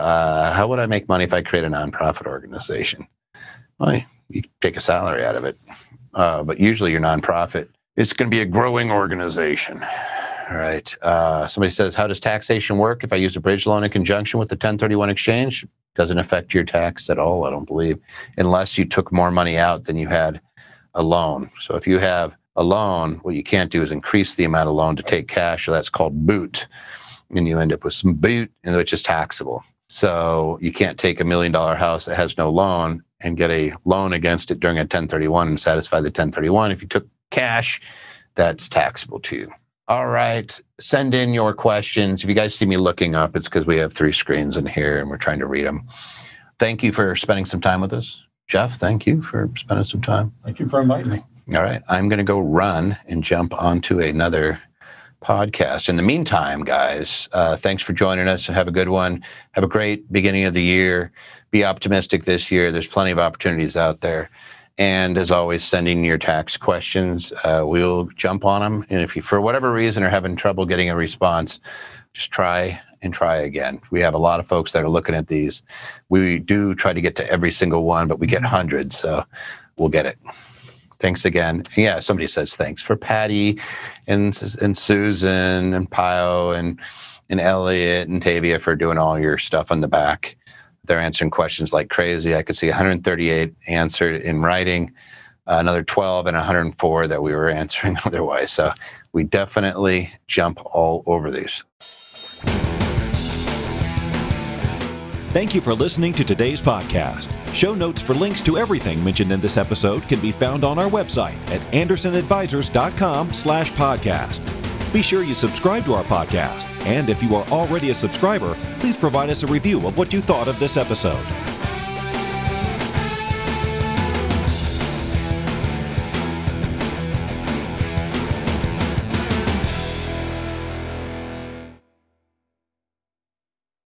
how would I make money if I create a nonprofit organization? Well, you take a salary out of it. But usually your nonprofit, it's going to be a growing organization. All right. Somebody says, how does taxation work if I use a bridge loan in conjunction with the 1031 exchange? Doesn't affect your tax at all, I don't believe, unless you took more money out than you had a loan. So if you have a loan, what you can't do is increase the amount of loan to take cash. So that's called boot. And you end up with some boot, which is taxable. So you can't take $1 million house that has no loan and get a loan against it during a 1031 and satisfy the 1031. If you took cash, that's taxable to you. All right. Send in your questions. If you guys see me looking up, it's because we have 3 screens in here and we're trying to read them. Thank you for spending some time with us. Jeff, thank you for spending some time. Thank you for inviting me. All right. I'm going to go run and jump onto another podcast. In the meantime, guys, thanks for joining us and have a good one. Have a great beginning of the year. Be optimistic this year. There's plenty of opportunities out there. And as always, send in your tax questions. We'll jump on them. And if you, for whatever reason, are having trouble getting a response, just try and try again. We have a lot of folks that are looking at these. We do try to get to every single one, but we get hundreds, so we'll get it. Thanks again. Yeah, somebody says thanks for Patty and Susan and Pio and Elliot and Tavia for doing all your stuff on the back. They're answering questions like crazy. I could see 138 answered in writing, another 12 and 104 that we were answering otherwise. So we definitely jump all over these. Thank you for listening to today's podcast. Show notes for links to everything mentioned in this episode can be found on our website at AndersonAdvisors.com/podcast. Be sure you subscribe to our podcast. And if you are already a subscriber, please provide us a review of what you thought of this episode.